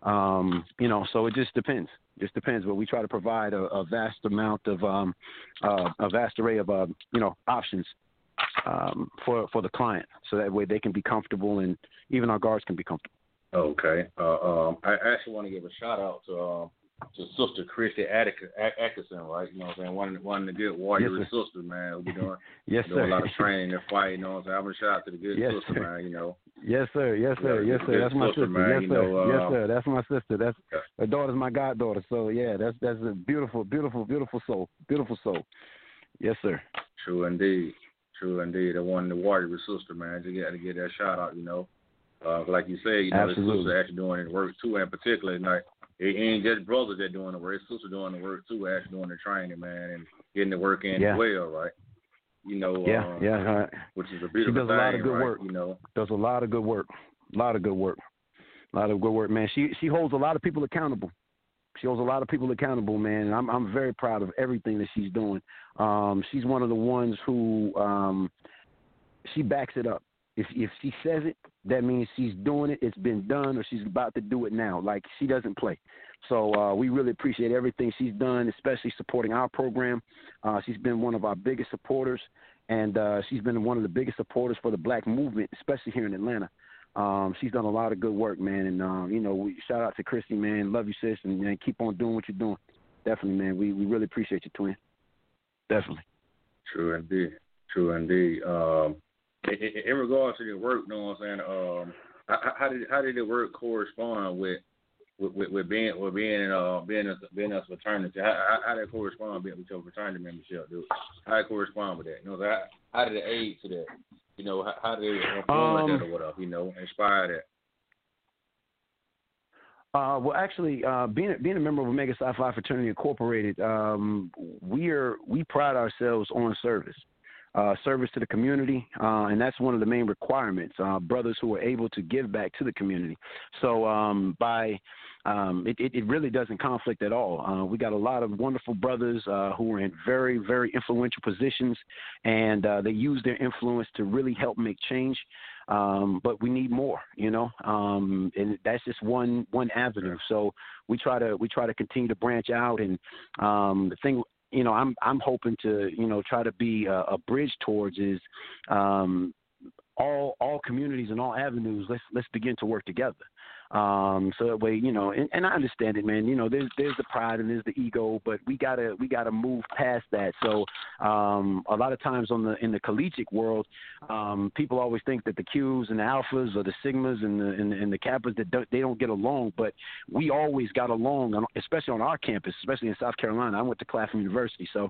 So it just depends. But we try to provide a vast amount of, a vast array of, options for the client, so that way they can be comfortable and even our guards can be comfortable. Okay. I actually want to give a shout out to Sister Christy Atkinson, right? You know what I'm saying? One of the good warrior sisters, man, who be doing, doing a lot of training and fighting, you know what I'm saying? I'm going to shout out to the good sister, man, Yes, sir. That's my sister. Man, yes, sir. That's my sister. Her daughter's my goddaughter. So yeah, that's a beautiful soul. Beautiful soul. Yes, sir. True indeed. The one, the warrior sister, man. You got to get that shout out, like you said, the sister actually doing the work too, and particularly like it ain't just brothers that doing the work, sister doing the work too, actually doing the training, man, and getting the work in as well, right? Which is a beautiful thing. She does a lot of good work. Does a lot of good work. A lot of good work, man. She holds a lot of people accountable. Man, and I'm very proud of everything that she's doing. She's one of the ones who she backs it up. If she says it, that means she's doing it. It's been done, or she's about to do it now. Like, she doesn't play. So we really appreciate everything she's done, especially supporting our program. She's been one of our biggest supporters, and she's been one of the biggest supporters for the black movement, especially here in Atlanta. She's done a lot of good work, man. And, shout out to Christy, man. Love you, sis, and keep on doing what you're doing. Definitely, man. We really appreciate you, twin. Definitely. True indeed. In regards to the work, you know what I'm saying? How did the work correspond with being a fraternity? How did it correspond with your fraternity membership, dude? How did it correspond with that? You know, how did it aid to that? You know, how did it influence that or whatever? Inspire that? Well, actually, being a member of Omega Psi Phi Fraternity Incorporated, we pride ourselves on service. Service to the community, and that's one of the main requirements, brothers who are able to give back to the community. So it really doesn't conflict at all. We got a lot of wonderful brothers who are in very, very influential positions, and they use their influence to really help make change. But we need more, and that's just one avenue. So we try to continue to branch out, and the thing, I'm hoping to, try to be a bridge towards is all communities and all avenues. Let's begin to work together. So that way, and I understand it, man. There's the pride and there's the ego, but we gotta move past that. So a lot of times in the collegiate world, people always think that the Qs and the Alphas or the Sigmas and the Kappas they don't get along, but we always got along, especially on our campus, especially in South Carolina. I went to Clapham University, so.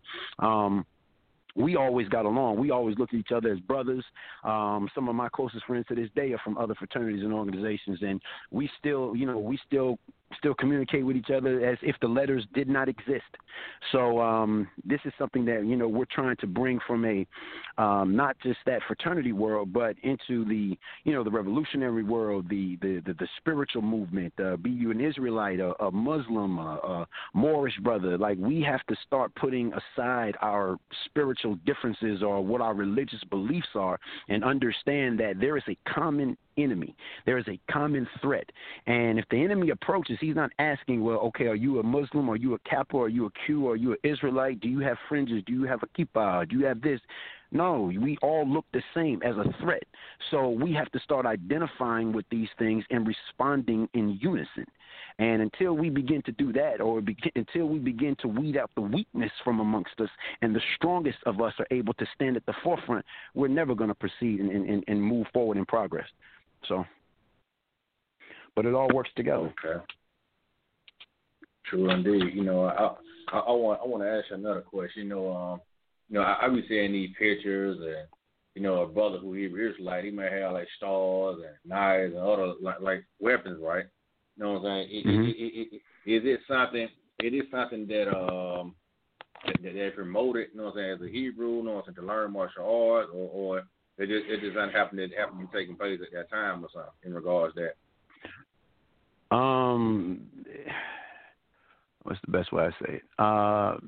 We always got along. We always looked at each other as brothers. Some of my closest friends to this day are from other fraternities and organizations, and we still communicate with each other as if the letters did not exist. So this is something that we're trying to bring from a not just that fraternity world, but into the the revolutionary world, the spiritual movement. Be you an Israelite, a Muslim, a Moorish brother, like we have to start putting aside our spiritual differences or what our religious beliefs are, and understand that there is a common enemy. There is a common threat. And if the enemy approaches, he's not asking, well, okay, are you a Muslim? Are you a Kappa? Are you a Q? Are you an Israelite? Do you have fringes? Do you have a kippah? Do you have this? No, we all look the same as a threat. So we have to start identifying with these things and responding in unison. And until we begin to do that, until we begin to weed out the weakness from amongst us, and the strongest of us are able to stand at the forefront, we're never going to proceed and move forward in progress. So, but it all works together. Okay. True indeed. I want to ask you another question. I be seeing these pictures, and a brother who is like, he may have like stars and knives and other like weapons, right? You know what I'm saying? Mm-hmm. Is it something that they promoted? You know what I'm saying? As a Hebrew, you know what I'm saying, to learn martial arts, or it just doesn't happen to be taking place at that time or something in regards to that? What's the best way I say it?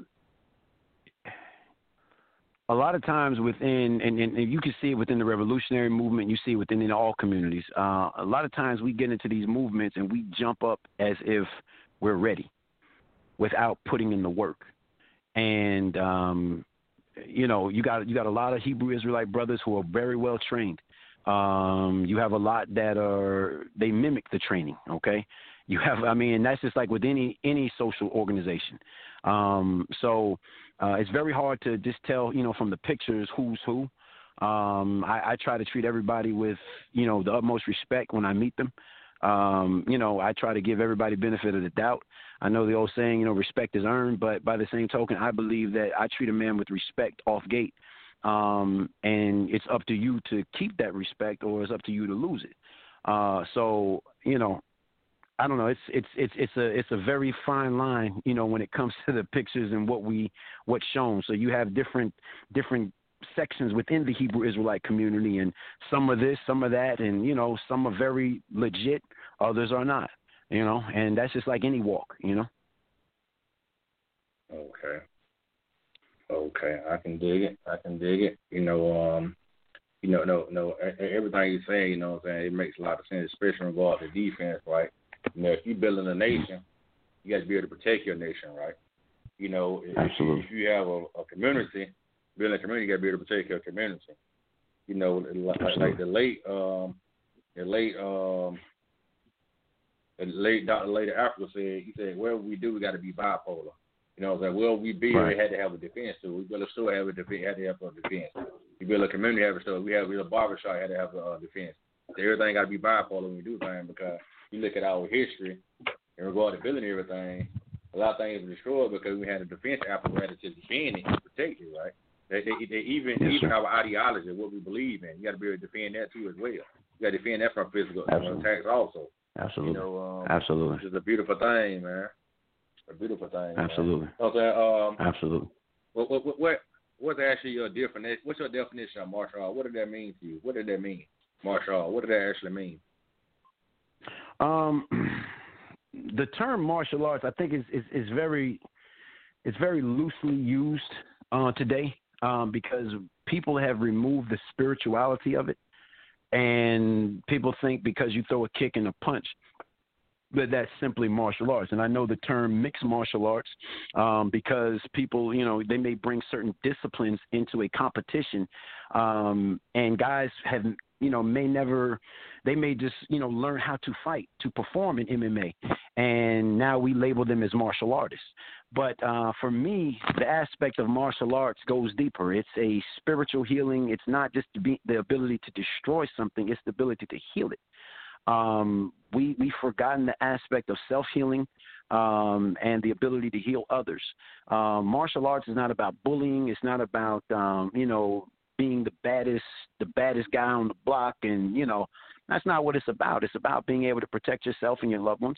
A lot of times within, and you can see it within the revolutionary movement, you see it within all communities. A lot of times we get into these movements and we jump up as if we're ready without putting in the work. And, you got a lot of Hebrew Israelite brothers who are very well trained. You have a lot that they mimic the training, okay? You have, that's just like with any social organization. So it's very hard to just tell, from the pictures who's who. I try to treat everybody with, the utmost respect when I meet them. I try to give everybody benefit of the doubt. I know the old saying, respect is earned, but by the same token, I believe that I treat a man with respect off gate. And it's up to you to keep that respect, or it's up to you to lose it. So, I don't know. It's a very fine line, when it comes to the pictures and what's shown. So you have different sections within the Hebrew Israelite community, and some are this, some are that, and some are very legit, others are not. And that's just like any walk. Okay, I can dig it. everything you're saying, you know what I'm saying, it makes a lot of sense, especially in regard to defense, right? If you're building a nation, you got to be able to protect your nation, right? If you have a community, building a community, you got to be able to protect your community. Like the late Dr. Later Africa said, he said, whatever we do, we got to be bipolar. You know what I'm saying? Well, we build, we had to have a defense too. We build a store, had to have a defense. We build a community, have a store. We build a barbershop, had to have a defense. So everything got to be bipolar when we do things, because you look at our history in regard to building everything, a lot of things were destroyed because we had a defense apparatus to defend it and protect it, right? Even our ideology, what we believe in, you got to be able to defend that too as well. You got to defend that from physical attacks also. Absolutely. Absolutely. Which is a beautiful thing, man. A beautiful thing. Absolutely. Okay. Absolutely. What's actually your definition? What's your definition of martial art? What did that mean to you? What did that mean? Martial art. What did that actually mean? The term martial arts, I think, is very loosely used today because people have removed the spirituality of it, and people think because you throw a kick and a punch that that's simply martial arts. And I know the term mixed martial arts because people, they may bring certain disciplines into a competition, and guys have, they may just, learn how to fight, to perform in MMA, and now we label them as martial artists. But for me, the aspect of martial arts goes deeper. It's a spiritual healing. It's not just the ability to destroy something. It's the ability to heal it. We've forgotten the aspect of self-healing and the ability to heal others. Martial arts is not about bullying. It's not about, being the baddest guy on the block. And, that's not what it's about. It's about being able to protect yourself and your loved ones.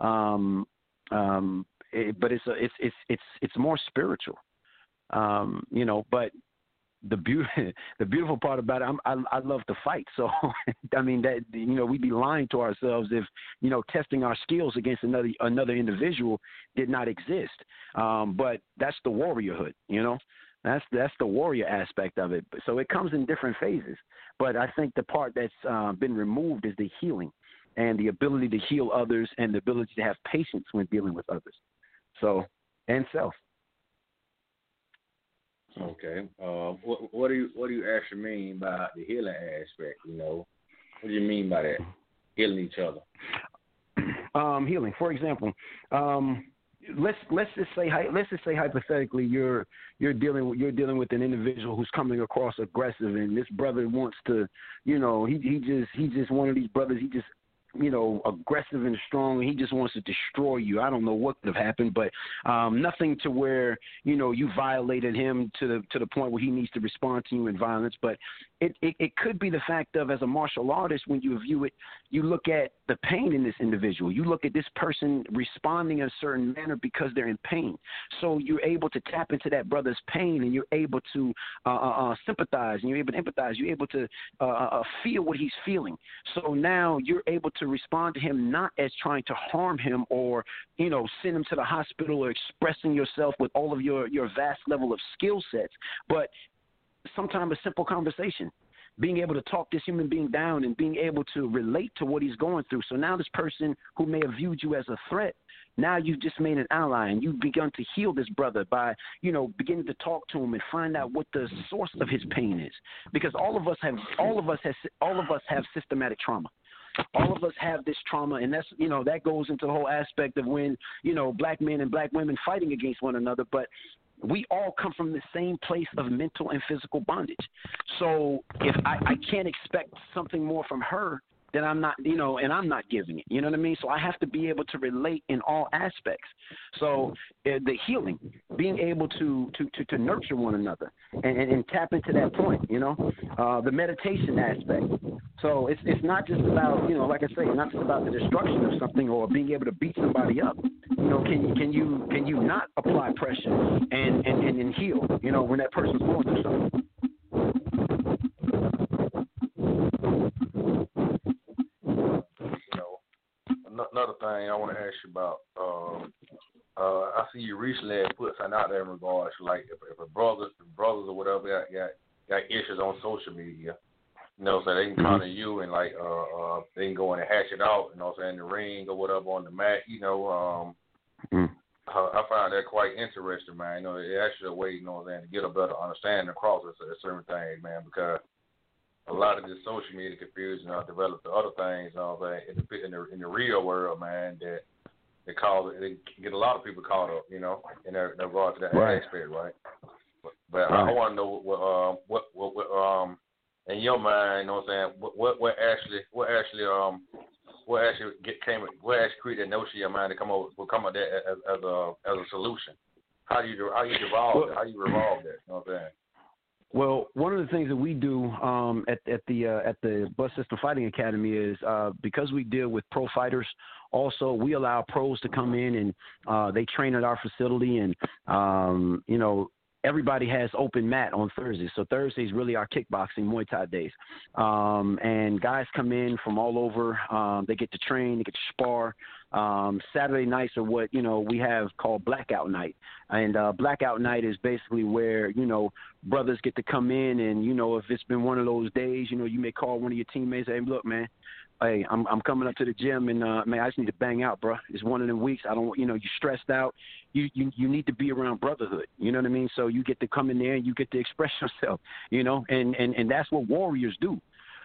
But it's more spiritual, but the beautiful part about it, I love to fight. So, I mean, that, we'd be lying to ourselves if, testing our skills against another individual did not exist. But that's the warriorhood, That's the warrior aspect of it. So it comes in different phases. But I think the part that's been removed is the healing and the ability to heal others and the ability to have patience when dealing with others. So, and self. Okay. What do you actually mean by the healing aspect? What do you mean by that? Healing each other. Healing. For example, let's just say hypothetically you're dealing with an individual who's coming across aggressive, and this brother wants to, he's just one of these brothers. He just, aggressive and strong, and he just wants to destroy you. I don't know what could have happened, but nothing to where, you violated him to the point where he needs to respond to you in violence. But it could be the fact of, as a martial artist, when you view it, you look at the pain in this individual. You look at this person responding in a certain manner because they're in pain. So you're able to tap into that brother's pain, and you're able to sympathize, and you're able to empathize. You're able to feel what he's feeling. So now you're able to respond to him not as trying to harm him or, send him to the hospital or expressing yourself with all of your vast level of skill sets, but sometimes a simple conversation, being able to talk this human being down and being able to relate to what he's going through. So now this person who may have viewed you as a threat, now you've just made an ally, and you've begun to heal this brother by, beginning to talk to him and find out what the source of his pain is. Because all of us have systematic trauma. All of us have this trauma, and that's, that goes into the whole aspect of when, black men and black women fighting against one another. But we all come from the same place of mental and physical bondage. So if I can't expect something more from her, then I'm not, and I'm not giving it. You know what I mean? So I have to be able to relate in all aspects. So the healing, being able to nurture one another and tap into that point, the meditation aspect. So it's not just about, like I say, not just about the destruction of something or being able to beat somebody up. Can you not apply pressure and heal, when that person's going through something? Another thing I want to ask you about, I see you recently put something out there in regards to, like, if brothers or whatever got issues on social media, You know what I'm saying? They can counter you and like they can go in and hash it out, you know what I'm saying, in the ring or whatever on the mat, you know. I find that quite interesting, man. You know, it's actually a way, you know what I'm saying, to get a better understanding across certain things, man, because a lot of this social media confusion developed to other things, you know what I'm saying, in the real world, man, that they get a lot of people caught up, you know, in regard to that aspect, right? But I want to know what in your mind, you know what I'm saying, what actually created that notion in your mind to come up that as a solution? How you revolve that? You know what I'm saying? Well, one of the things that we do at the Buzz System Fighting Academy is because we deal with pro fighters. Also, we allow pros to come in and they train at our facility, and you know, everybody has open mat on Thursdays. So Thursdays really are kickboxing, Muay Thai days. And guys come in from all over. They get to train, they get to spar. Saturday nights are what, you know, we have called Blackout Night. And Blackout Night is basically where, you know, brothers get to come in and, you know, if it's been one of those days, you know, you may call one of your teammates, hey, look, man, hey, I'm coming up to the gym and, man, I just need to bang out, bro. It's one of them weeks. I don't, you know, you're stressed out. You need to be around brotherhood. You know what I mean? So you get to come in there and you get to express yourself, you know, and that's what warriors do.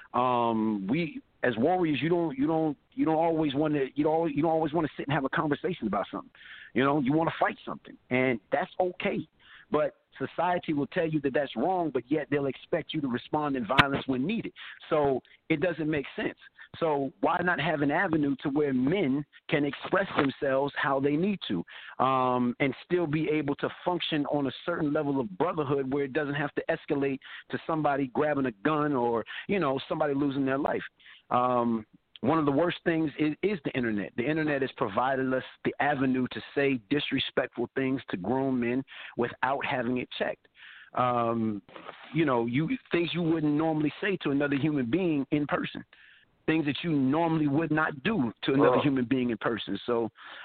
We, as warriors, you don't always want to sit and have a conversation about something. You know, you want to fight something, and that's okay. But society will tell you that that's wrong, but yet they'll expect you to respond in violence when needed. So it doesn't make sense. So why not have an avenue to where men can express themselves how they need to, and still be able to function on a certain level of brotherhood where it doesn't have to escalate to somebody grabbing a gun or, you know, somebody losing their life. One of the worst things is the Internet. The Internet has provided us the avenue to say disrespectful things to grown men without having it checked. You know, things you wouldn't normally say to another human being in person. Things that you normally would not do to another human being in person. So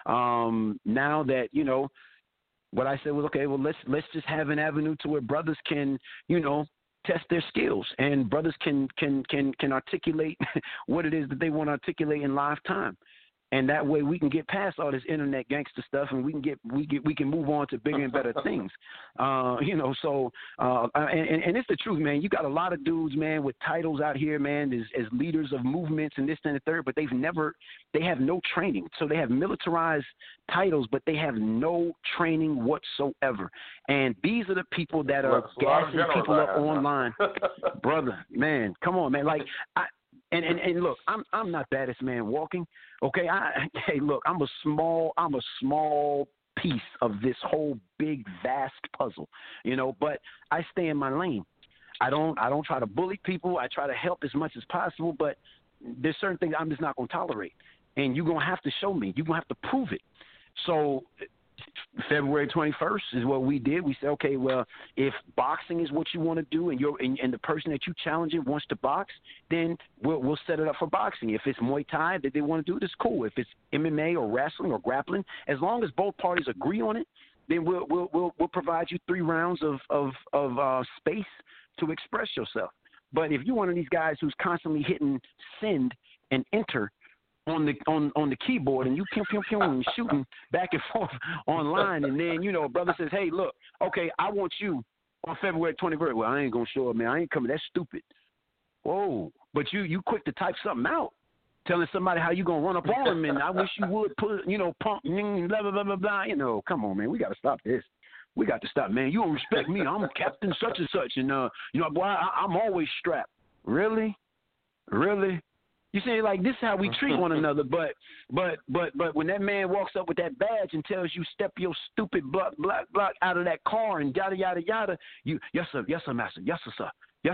now that, you know, what I said was, okay, well, let's just have an avenue to where brothers can, you know, test their skills, and brothers can articulate what it is that they want to articulate in live time. And that way we can get past all this internet gangster stuff, and we can move on to bigger and better things. You know, so and it's the truth, man. You got a lot of dudes, man, with titles out here, man, as leaders of movements and this and the third, but they have no training. So they have militarized titles, but they have no training whatsoever. And these are the people that are gassing people up online. Brother, man, come on, man. Like And look, I'm not baddest man walking. Okay, hey, look, I'm a small piece of this whole big vast puzzle, you know. But I stay in my lane. I don't try to bully people. I try to help as much as possible. But there's certain things I'm just not gonna tolerate, and you're gonna have to show me. You're gonna have to prove it. So February 21st is what we did. We said, okay, well, if boxing is what you want to do, and the person that you challenging wants to box, then we'll set it up for boxing. If it's Muay Thai that they want to do, that's cool. If it's MMA or wrestling or grappling, as long as both parties agree on it, then we'll provide you 3 rounds of space to express yourself. But if you're one of these guys who's constantly hitting send and enter on the keyboard, and you and shooting back and forth online, and then, you know, a brother says, hey, look, okay, I want you on February 21st. Well, I ain't gonna show up, man. I ain't coming. That's stupid. Whoa. But you quick to type something out, telling somebody how you gonna run up on them, and I wish you would put, you know, pump, blah, blah, blah, blah, blah. You know, come on, man. We got to stop this. We got to stop, man. You don't respect me. I'm Captain such and such, and, you know, boy, I'm always strapped. Really? You say, like, this is how we treat one another, but when that man walks up with that badge and tells you step your stupid block out of that car and yada yada yada, you yes sir, master, yes sir.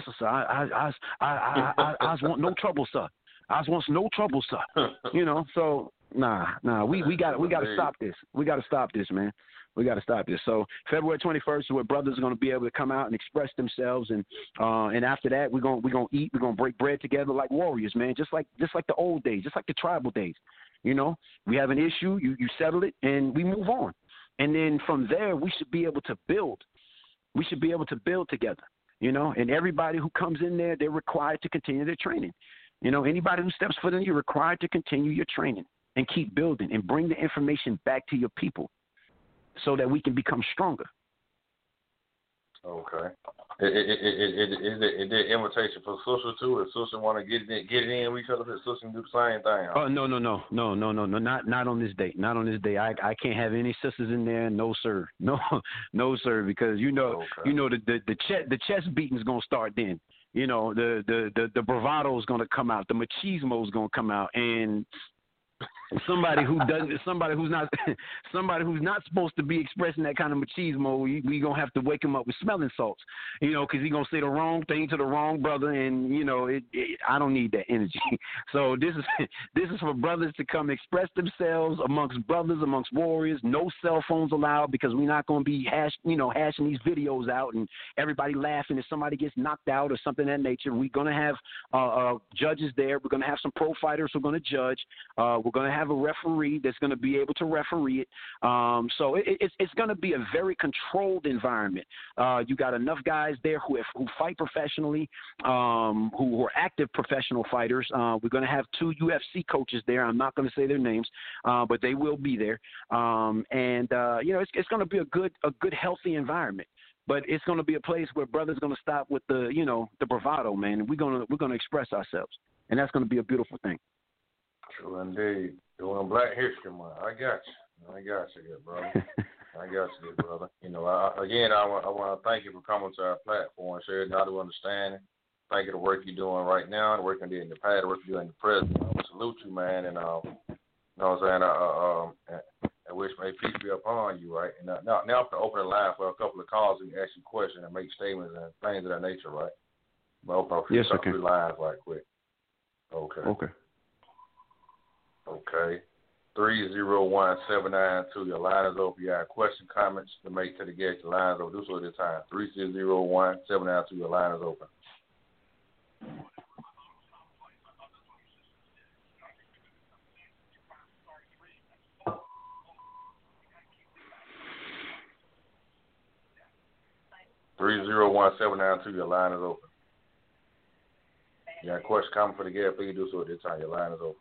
I want no trouble, sir. I want no trouble, sir. You know, so nah, we got to stop this. We got to stop this, man. We got to stop this. So February 21st is where brothers are going to be able to come out and express themselves, and after that we're gonna eat, we're gonna break bread together like warriors, man. Just like the old days, just like the tribal days. You know, we have an issue, you settle it, and we move on. And then from there we should be able to build. We should be able to build together. and everybody who comes in there, they're required to continue their training. Anybody who steps foot in, you're required to continue your training and keep building and bring the information back to your people so that we can become stronger. Okay. Is it invitation for sister too? If sister want to get it in with each other, sister can do the same thing. Huh? Oh no, not on this day. Not on this day. I can't have any sisters in there. No sir, no sir, because the chest beating's gonna start then. The bravado is gonna come out. The machismo is gonna come out, and somebody who's not supposed to be expressing that kind of machismo, we gonna have to wake him up with smelling salts, because he's gonna say the wrong thing to the wrong brother, and I don't need that energy. So this is for brothers to come express themselves amongst brothers, amongst warriors. No cell phones allowed, because we're not gonna be hashing these videos out and everybody laughing if somebody gets knocked out or something of that nature. We're gonna have judges there. We're gonna have some pro fighters who are gonna judge. We're going to have a referee that's going to be able to referee it. So it's going to be a very controlled environment. You got enough guys there who fight professionally, who are active professional fighters. We're going to have 2 UFC coaches there. I'm not going to say their names, but they will be there. It's going to be a good, healthy environment. But it's going to be a place where brothers going to stop with the bravado, man. We're going to express ourselves, and that's going to be a beautiful thing. True indeed. Doing Black History Month. I got you, good brother. I got you, good brother. I want to thank you for coming to our platform, sharing not to understanding. Thank you for the work you're doing right now, the work you did in the past, the work you're doing in the present. I salute you, man, and you know what I'm saying. I wish may peace be upon you, right? And now I'm going to open the line for a couple of calls and ask you questions and make statements and things of that nature, right? But open up a couple of lines right quick. Okay. 301-792. Your line is open. You have questions, comments to make to the guest. Your line is open. Do so at this time. 301-792. Your line is open. Your line is open. You have a question, comment for the guest? Please do so at this time. Your line is open.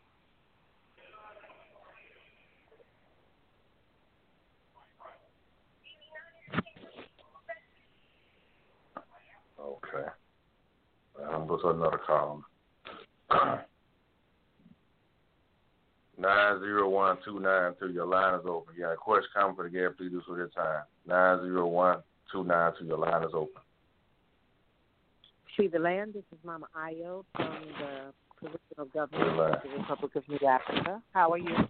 Okay. I'm going to another call. 901-292. Your line is open. You got a question, comment for the guest? Please do so at this time. 901-292. Your line is open. Free the land. This is Mama Ayo from the Provisional Government of the Republic of New Africa. How are you?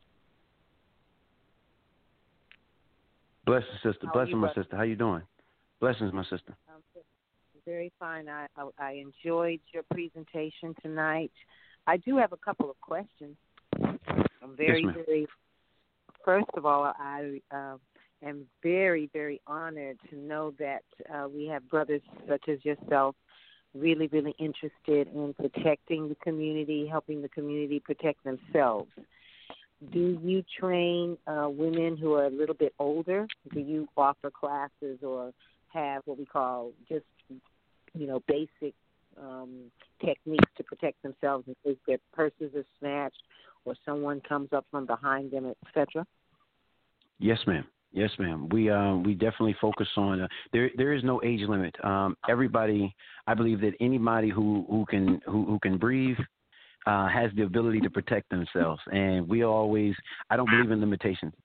Blessings, sister. Blessings, my sister. How you doing? Blessings, my sister. Very fine. I enjoyed your presentation tonight. I do have a couple of questions. I'm very. First of all, I am very, very honored to know that we have brothers such as yourself really, really interested in protecting the community, helping the community protect themselves. Do you train women who are a little bit older? Do you offer classes or have what we call just, basic techniques to protect themselves in case their purses are snatched or someone comes up from behind them, etc.? Yes, ma'am. Yes, ma'am. We definitely focus on there is no age limit. Everybody, I believe that anybody who can breathe has the ability to protect themselves, and I don't believe in limitations.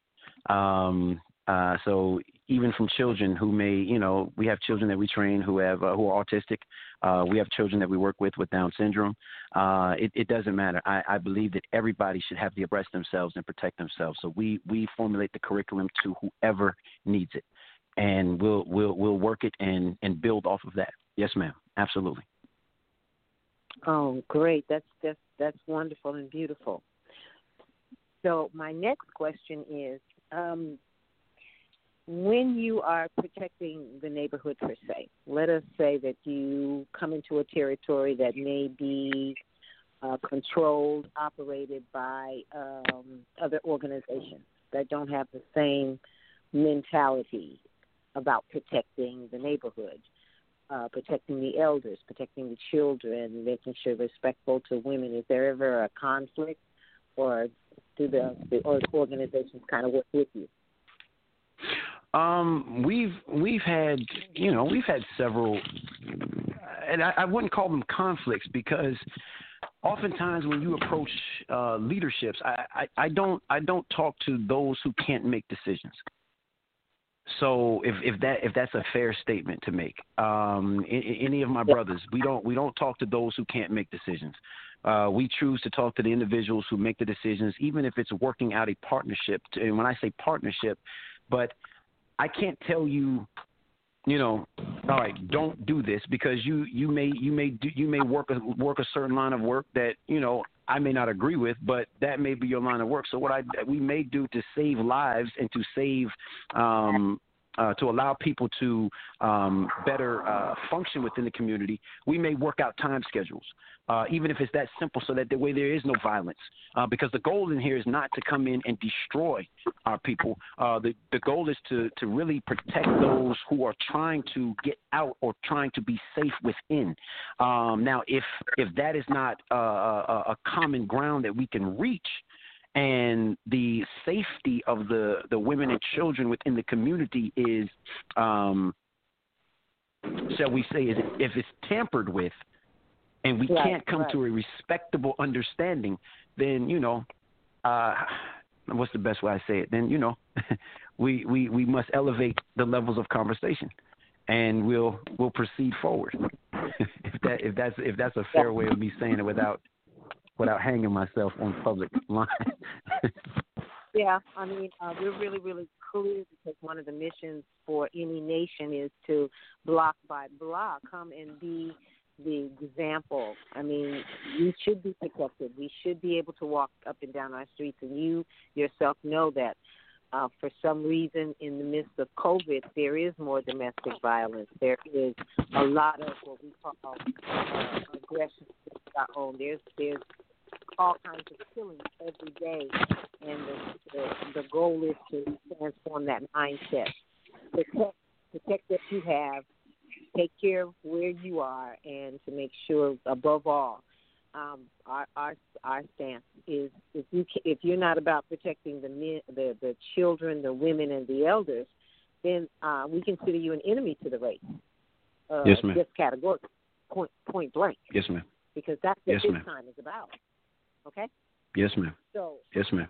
So even from children who may, we have children that we train who are autistic. We have children that we work with Down syndrome. It doesn't matter. I believe that everybody should have to abreast themselves and protect themselves. So we formulate the curriculum to whoever needs it, and we'll work it and build off of that. Yes, ma'am. Absolutely. Oh, great. That's wonderful and beautiful. So my next question is, when you are protecting the neighborhood per se, let us say that you come into a territory that may be controlled, operated by other organizations that don't have the same mentality about protecting the neighborhood. protecting the elders, protecting the children, making sure respectful to women. Is there ever a conflict, or do the organizations kind of work with you? We've had several, and I wouldn't call them conflicts, because oftentimes when you approach leaderships, I don't talk to those who can't make decisions. So if that's a fair statement to make, any of my brothers, we don't talk to those who can't make decisions. We choose to talk to the individuals who make the decisions, even if it's working out a partnership. And when I say partnership, but I can't tell you, all right, don't do this, because you may work a certain line of work that I may not agree with, but that may be your line of work. So what we may do to save lives and to save to allow people to better function within the community, we may work out time schedules, even if it's that simple, so that the way there is no violence. Because the goal in here is not to come in and destroy our people. The goal is to really protect those who are trying to get out or trying to be safe within. Now, if that is not a common ground that we can reach, and the safety of the women and children within the community is, shall we say, if it's tampered with, and we can't come to a respectable understanding, then, what's the best way I say it? Then, we must elevate the levels of conversation, and we'll proceed forward. if that's a fair way of me saying it without hanging myself on public line. Yeah, I mean, we're really, really clear, because one of the missions for any nation is to block by block come and be the example. I mean, we should be protected. We should be able to walk up and down our streets, and you yourself know that. For some reason, in the midst of COVID, there is more domestic violence. There is a lot of what we call aggression against our own. There's all kinds of killings every day, and the goal is to transform that mindset. Protect what you have, take care of where you are, and to make sure, above all, our stance is if you're not about protecting the men, the children, the women, and the elders, then we consider you an enemy to the race. Yes, ma'am. Just categorically, point blank. Yes, ma'am. Because that's what this time is about. Okay? Yes, ma'am. So, yes, ma'am.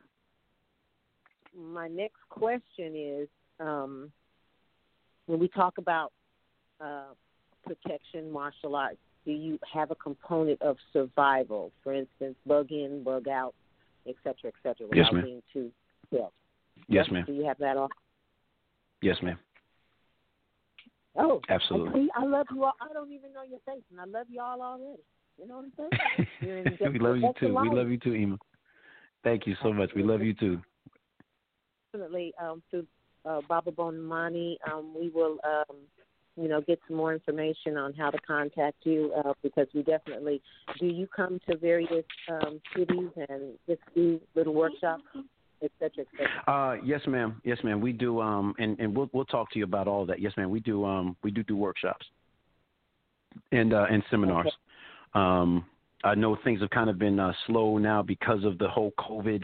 My next question is, when we talk about protection, martial arts, do you have a component of survival? For instance, bug in, bug out, et cetera, without yes, ma'am. being too skilled? Yes, ma'am. Do you have that on? Yes, ma'am. Oh, absolutely. I love you all. I don't even know your face, and I love you all already. You know what I'm saying? We love you too. We love you too, Ema. Thank you so much. We love you too. Definitely, through Baba Bonamani, we will, get some more information on how to contact you, because we definitely, do you come to various cities and just do little workshops, et cetera, et cetera? Yes, ma'am. Yes, ma'am. We do, and we'll talk to you about all that. Yes, ma'am. We do workshops and seminars. I know things have kind of been slow now because of the whole COVID,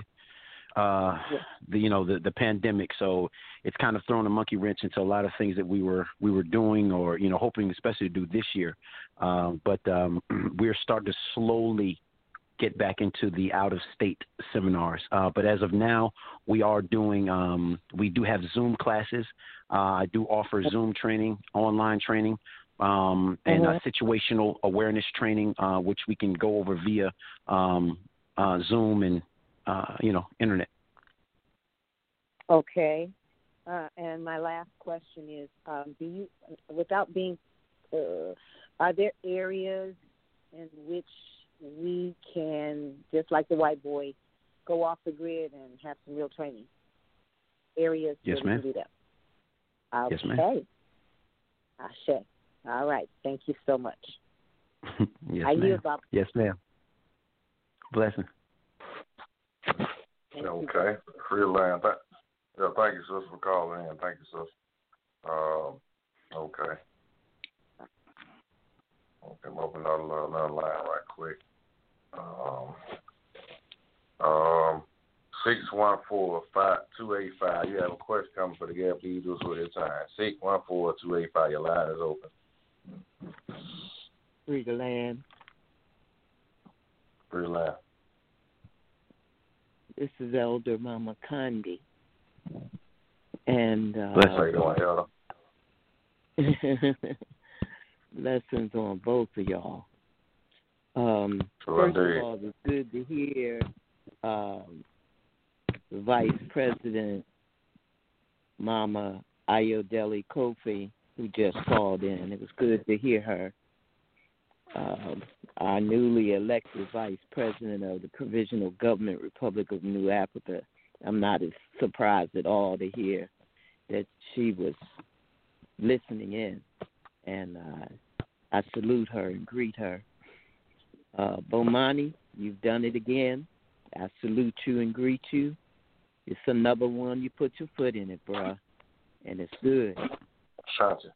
the pandemic. So it's kind of thrown a monkey wrench into a lot of things that we were doing, or hoping especially to do this year. But we're starting to slowly get back into the out-of-state seminars. But as of now, we are doing. We do have Zoom classes. I do offer Zoom training, online training. And situational awareness training, which we can go over via Zoom and internet. Okay, and my last question is: do you, without being, are there areas in which we can, just like the white boy, go off the grid and have some real training? Areas yes, where ma'am. we can do that. Okay. Yes, ma'am. Ashe. All right. Thank you so much. Yes, ma'am. Yes, ma'am. Blessing. Okay. Free land. Thank you, sis, for calling in. Thank you, sis. Okay. I'm open another line right quick. 614-5285. You have a question coming for the Gap Eagles with your time. 614-285. Your line is open. Free the land. Free land. This is Elder Mama Condi. And lessons on both of y'all. First of all, it's good to hear Vice President Mama Ayodele Kofi, who just called in. It was good to hear her. Our newly elected Vice President of the Provisional Government Republic of New Africa. I'm not as surprised at all to hear that she was listening in, and I salute her and greet her. Bomani, you've done it again. I salute you and greet you. It's another one. You put your foot in it, bruh, and it's good. Shanti.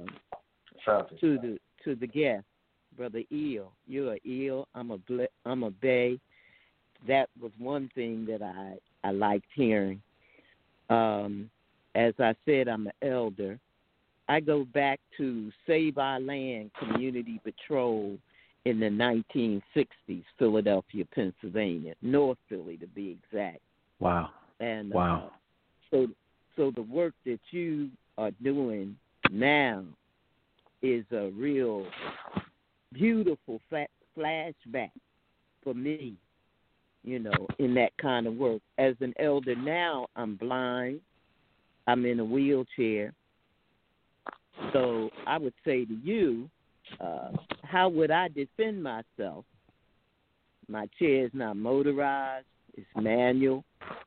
To the guest, Brother Eel. You're a Eel. I'm a Bay. That was one thing that I liked hearing. As I said, I'm an elder. I go back to Save Our Land Community Patrol in the 1960s, Philadelphia, Pennsylvania, North Philly to be exact. Wow. And wow. So the work that you are doing now is a real beautiful flashback for me, you know, in that kind of work. As an elder now, I'm blind. I'm in a wheelchair. So I would say to you, how would I defend myself? My chair is not motorized. It's manual.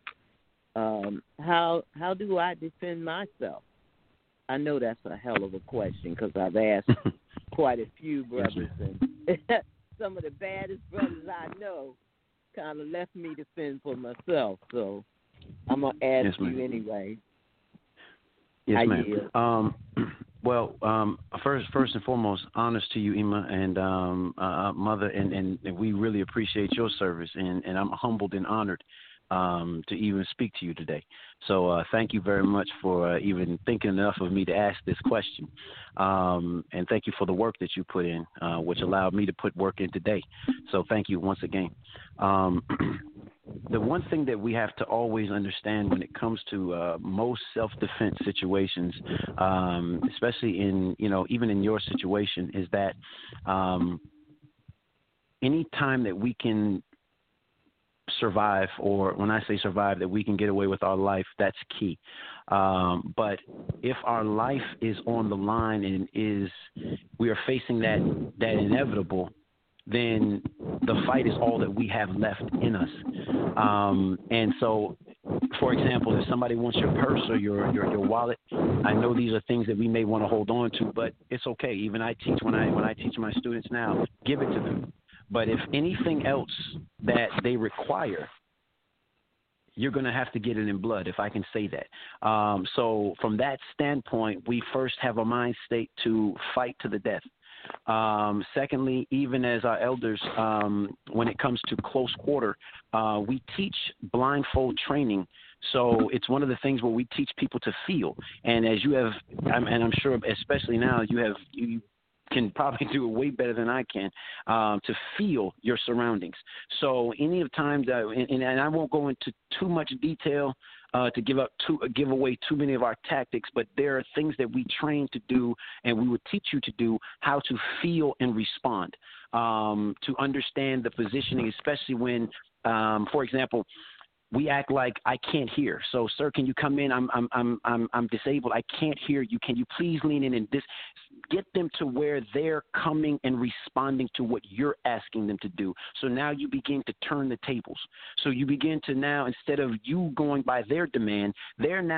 How do I defend myself? I know that's a hell of a question because I've asked quite a few brothers, and some of the baddest brothers I know kind of left me to fend for myself. So I'm going to ask you anyway. Yes, ma'am. Well, first and foremost, honors to you, Ima, and Mother, and we really appreciate your service, and I'm humbled and honored to even speak to you today. So thank you very much for even thinking enough of me to ask this question, and thank you for the work that you put in, which allowed me to put work in today. So thank you once again. The one thing that we have to always understand when it comes to most self-defense situations, especially in, even in your situation, is that any time that we can survive, or when I say survive, that we can get away with our life, that's key. But if our life is on the line and we are facing that inevitable, then the fight is all that we have left in us. And so, for example, if somebody wants your purse or your wallet, I know these are things that we may want to hold on to, but it's okay. Even I teach when I teach my students now, give it to them. But if anything else that they require, you're going to have to get it in blood, if I can say that. So from that standpoint, we first have a mind state to fight to the death. Secondly, even as our elders, when it comes to close quarter, we teach blindfold training. So it's one of the things where we teach people to feel. And as you have, and I'm sure especially now, you can probably do it way better than I can, to feel your surroundings. So any of the times, and I won't go into too much detail to give away too many of our tactics, but there are things that we train to do, and we would teach you to do, how to feel and respond, to understand the positioning, especially when, for example, we act like I can't hear. So, sir, can you come in? I'm disabled. I can't hear you. Can you please lean in and get them to where they're coming and responding to what you're asking them to do. So now you begin to turn the tables. So you begin to now, instead of you going by their demand, they're now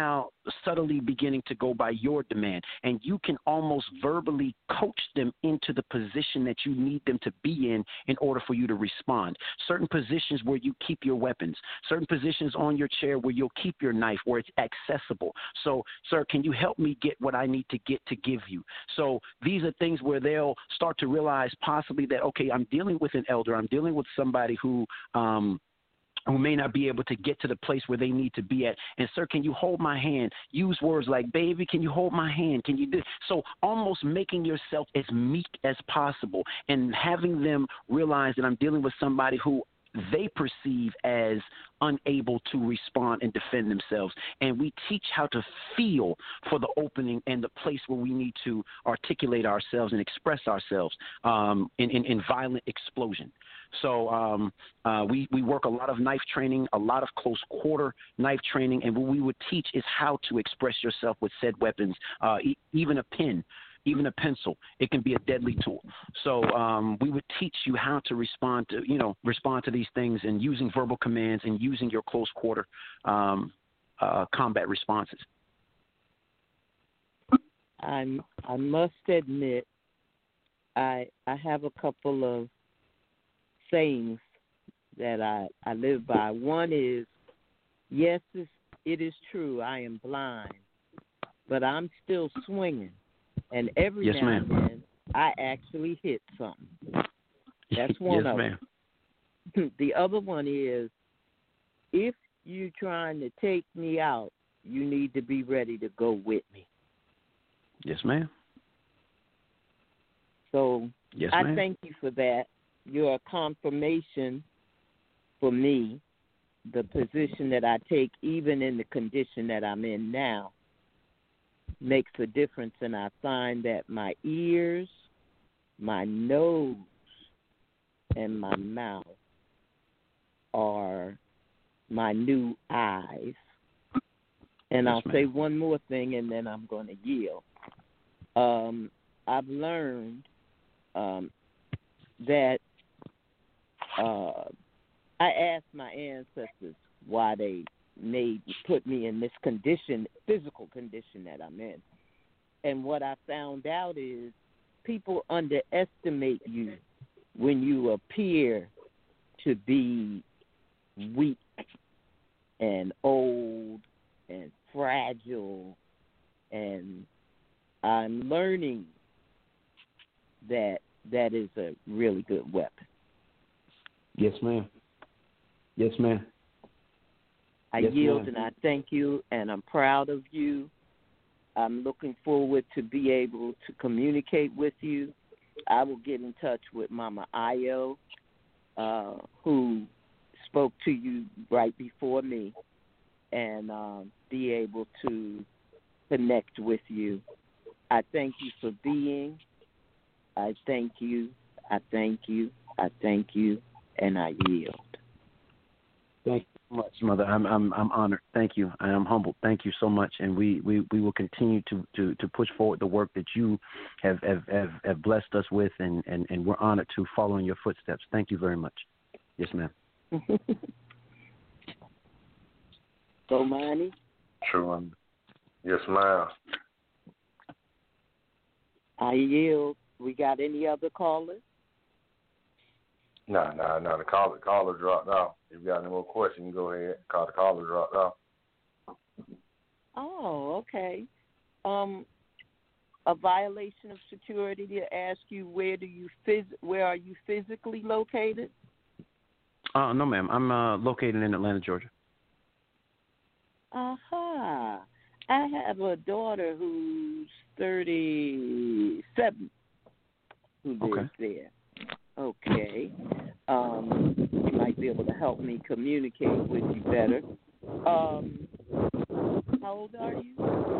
subtly beginning to go by your demand. And you can almost verbally coach them into the position that you need them to be in order for you to respond. Certain positions where you keep your weapons, certain positions on your chair where you'll keep your knife, where it's accessible. So, sir, can you help me get what I need to get to give you? So these are things where they'll start to realize possibly that, okay, I'm dealing with an elder, I'm dealing with somebody who may not be able to get to the place where they need to be at. And, sir, can you hold my hand? Use words like, baby, can you hold my hand? Can you do? So almost making yourself as meek as possible and having them realize that I'm dealing with somebody who they perceive as unable to respond and defend themselves. And we teach how to feel for the opening and the place where we need to articulate ourselves and express ourselves in violent explosion. So we work a lot of knife training, a lot of close quarter knife training, and what we would teach is how to express yourself with said weapons, even a pen. Even a pencil, it can be a deadly tool. So we would teach you how to respond to these things and using verbal commands and using your close quarter combat responses. I must admit, I have a couple of sayings that I live by. One is, yes, it is true, I am blind, but I'm still swinging. And every now and then, I actually hit something. That's one of them. The other one is, if you're trying to take me out, you need to be ready to go with me. Yes, ma'am. So yes, I ma'am. thank you for that. You're a confirmation for me, the position that I take, even in the condition that I'm in now, makes a difference, and I find that my ears, my nose, and my mouth are my new eyes. And yes, I'll say one more thing, and then I'm going to yield. I've learned that I asked my ancestors why they put me in this condition, physical condition that I'm in. And what I found out is people underestimate you when you appear to be weak and old and fragile. And I'm learning that is a really good weapon. Yes, ma'am. Yes, ma'am. I yield, and I thank you, and I'm proud of you. I'm looking forward to be able to communicate with you. I will get in touch with Mama Ayo, who spoke to you right before me, and be able to connect with you. I thank you for being. I thank you. I thank you. I thank you, and I yield. Thank you so much, Mother. I'm honored. Thank you. I am humbled. Thank you so much, and we will continue to push forward the work that you have blessed us with, and we're honored to follow in your footsteps. Thank you very much. Yes, ma'am. Bomani? Sure. Yes, ma'am. I yield. We got any other callers? No. The caller dropped off. If you got any more questions, you can go ahead. The caller dropped off. Oh, okay. A violation of security to ask you where are you physically located? No, ma'am. I'm located in Atlanta, Georgia. Aha. I have a daughter who's 37 who lives there. Okay. You might be able to help me communicate with you better. How old are you?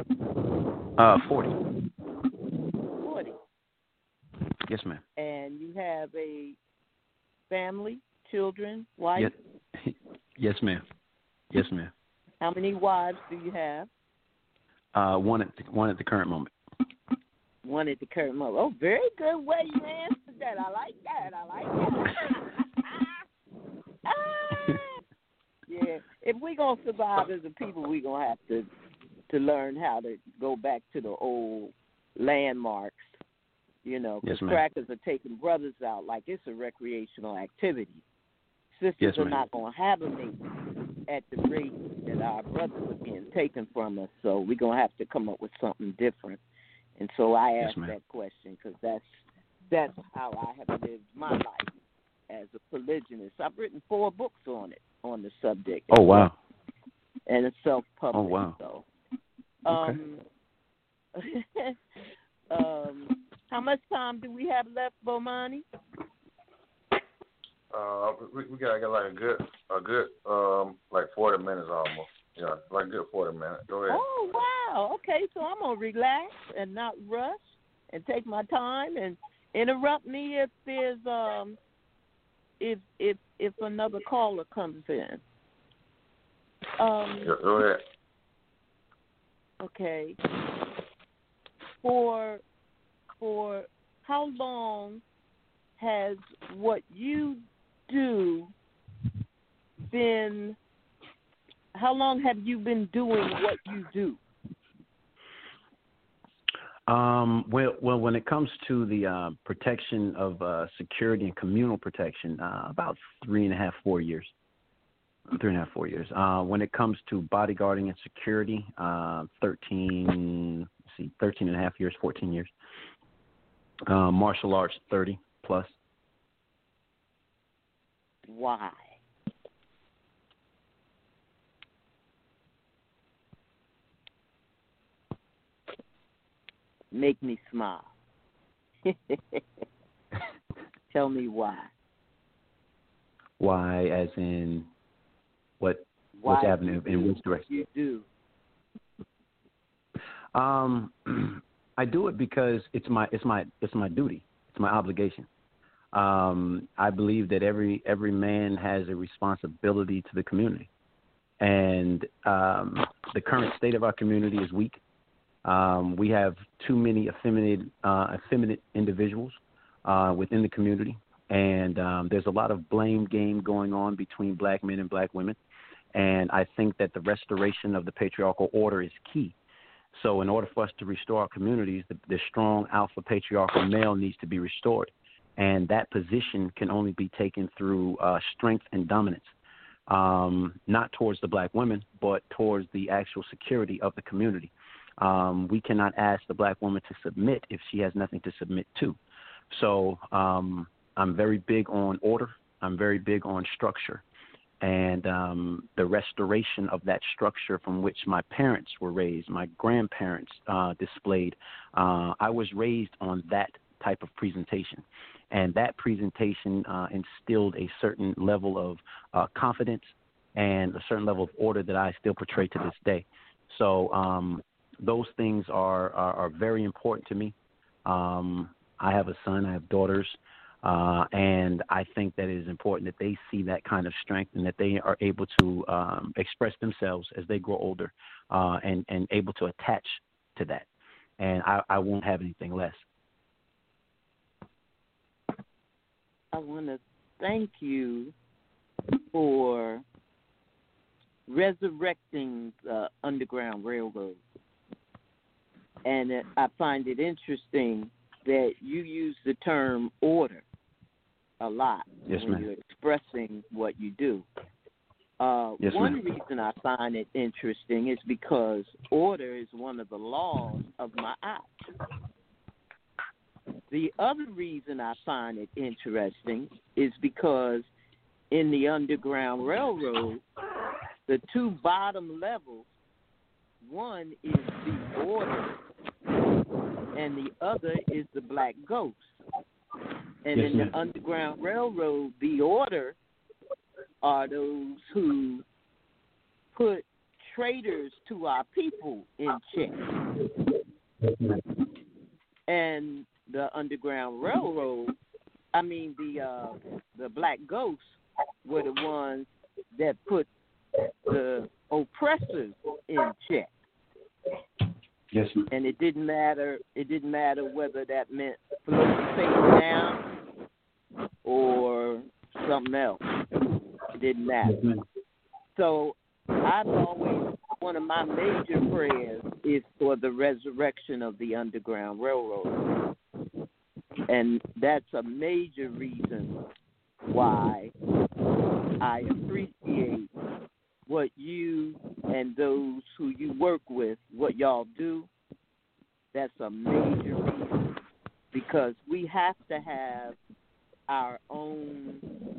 40. 40. Yes, ma'am. And you have a family, children, wife? Yes, ma'am. Yes, ma'am. How many wives do you have? One at the current moment. One at the current moment. Oh, very good way you answered that. I like that. Yeah. If we're going to survive as a people, we're going to have to to learn how to go back to the old landmarks, you know, because crackers are taking brothers out like it's a recreational activity. Sisters are not going to have a mate at the rate that our brothers are being taken from us, so we're going to have to come up with something different. And so I asked that question because that's how I have lived my life as a polygynist. I've written 4 books on the subject. Oh, wow. And it's self-published. Oh, wow. So. Okay. How much time do we have left, Bomani? We got like a good like 40 minutes almost. Yeah, like a good 40 minutes. Go ahead. Oh, wow. Okay, so I'm gonna relax and not rush and take my time and interrupt me if there's if another caller comes in. Yeah, go ahead. Okay. For how long has what you do been? How long have you been doing what you do? Well, when it comes to the protection of security and communal protection, about 3.5, 4 years. 3.5, 4 years. When it comes to bodyguarding and security, 13 and a half years, 14 years. Martial arts, 30 plus. Why? Make me smile. Tell me why. Why, as in which avenue, in which direction? You do. I do it because it's my duty. It's my obligation. I believe that every man has a responsibility to the community, and the current state of our community is weak. We have too many effeminate individuals within the community, and there's a lot of blame game going on between black men and black women. And I think that the restoration of the patriarchal order is key. So in order for us to restore our communities, the strong alpha patriarchal male needs to be restored. And that position can only be taken through strength and dominance, not towards the black women, but towards the actual security of the community. We cannot ask the black woman to submit if she has nothing to submit to. So I'm very big on order. I'm very big on structure. And the restoration of that structure from which my parents were raised, my grandparents displayed. I was raised on that type of presentation. And that presentation instilled a certain level of confidence and a certain level of order that I still portray to this day. So those things are very important to me. I have a son, I have daughters, and I think that it is important that they see that kind of strength and that they are able to express themselves as they grow older and able to attach to that. And I won't have anything less. I want to thank you for resurrecting the Underground Railroad. And I find it interesting that you use the term order a lot when you're expressing what you do. One reason I find it interesting is because order is one of the laws of Ma'at. The other reason I find it interesting is because in the Underground Railroad, the 2 bottom levels, one is the order and the other is the Black Ghost. And in the Underground Railroad, the order are those who put traitors to our people in check. And the Underground Railroad, the Black Ghosts were the ones that put the oppressors in check. Yes, ma'am. And it didn't matter whether that meant floating face down or something else. It didn't matter. Yes, so I've always one of my major prayers is for the resurrection of the Underground Railroad. And that's a major reason why I appreciate what you and those who you work with, what y'all do. That's a major reason, because we have to have our own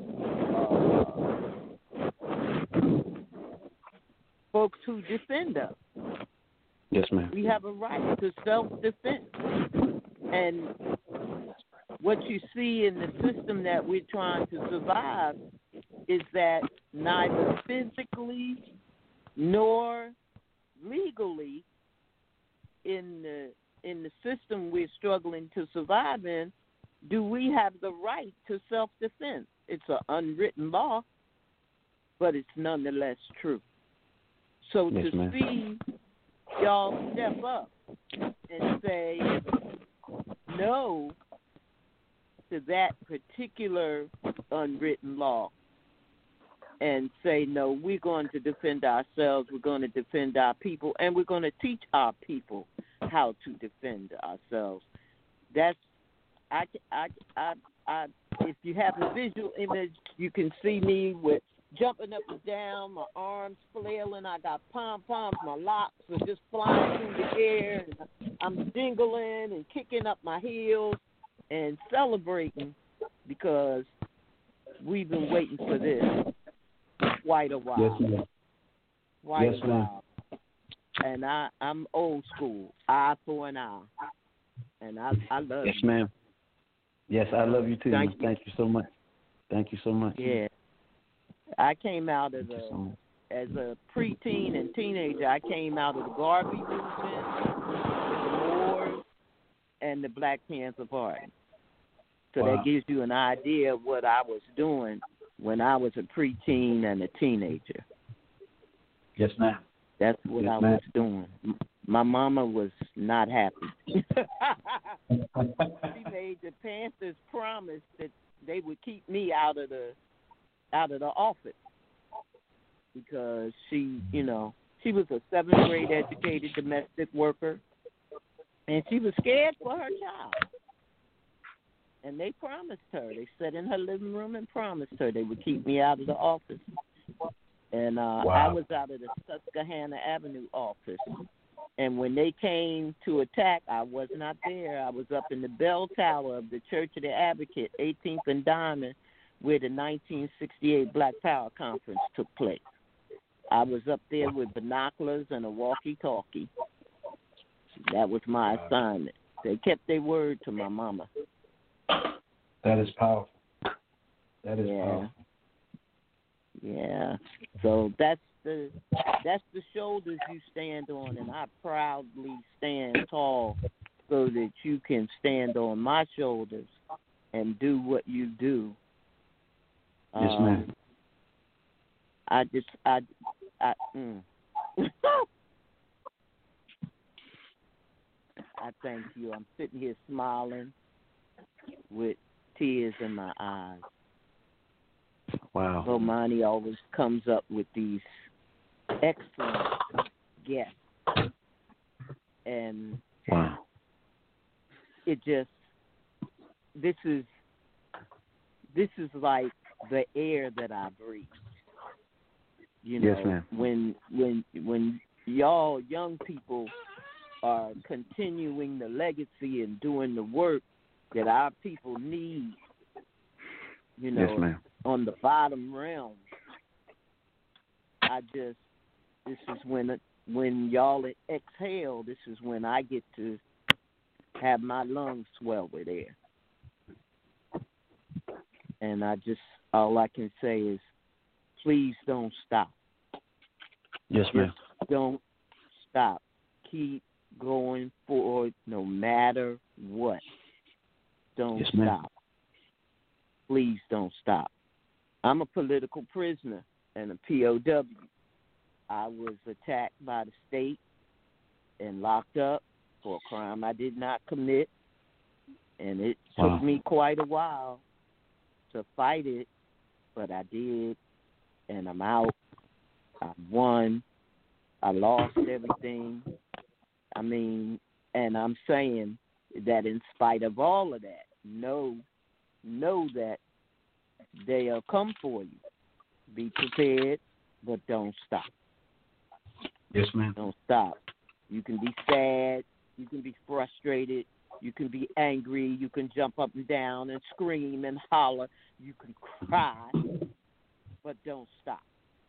folks who defend us. Yes, ma'am. We have a right to self-defense. And what you see in the system that we're trying to survive is that neither physically nor legally in the system we're struggling to survive in do we have the right to self-defense. It's an unwritten law, but it's nonetheless true. So yes, to ma'am. see y'all step up and say no to that particular unwritten law and say, no, we're going to defend ourselves, we're going to defend our people, and we're going to teach our people how to defend ourselves. That's, if you have a visual image, you can see me with jumping up and down, my arms flailing, I got pom-poms, my locks are just flying through the air, and I'm jingling and kicking up my heels and celebrating because we've been waiting for this quite a while. Yes, ma'am. Quite yes, a while. And I'm old school, eye for an eye. And I love yes, you. Ma'am. Yes, I love you too. Thank you. Thank you so much. Thank you so much. Yeah. I came out as a preteen and teenager. I came out of the Garvey movement, the Moors, and the Black Panther Party. So wow. that gives you an idea of what I was doing when I was a preteen and a teenager. Yes, ma'am. That's what I was doing. My mama was not happy. She made the Panthers promise that they would keep me out of the office because she was a 7th grade educated domestic worker, and she was scared for her child. And they promised her. They sat in her living room and promised her they would keep me out of the office. And wow. I was out of the Susquehanna Avenue office. And when they came to attack, I was not there. I was up in the bell tower of the Church of the Advocate, 18th and Diamond, where the 1968 Black Power Conference took place. I was up there with binoculars and a walkie-talkie. That was my assignment. They kept their word to my mama. That is powerful. That is powerful. Yeah. So that's the shoulders you stand on, and I proudly stand tall so that you can stand on my shoulders and do what you do. Yes, ma'am. I thank you. I'm sitting here smiling with tears in my eyes. Wow. Bomani always comes up with these excellent guests. And wow. It just, this is like the air that I breathe. You know, yes, ma'am. When y'all young people are continuing the legacy and doing the work that our people need, you know, yes, ma'am. On the bottom realm, this is when y'all exhale, this is when I get to have my lungs swell with air. And all I can say is, please don't stop. Yes, ma'am. Just don't stop. Keep going forward no matter what. Don't yes, stop. Ma'am. Please don't stop. I'm a political prisoner and a POW. I was attacked by the state and locked up for a crime I did not commit. And it took me quite a while to fight it, but I did, and I'm out. I won, I lost everything. I mean, and I'm saying that in spite of all of that, know that they'll come for you. Be prepared, but don't stop. Yes, ma'am. Don't stop. You can be sad. You can be frustrated. You can be angry. You can jump up and down and scream and holler. You can cry, but don't stop.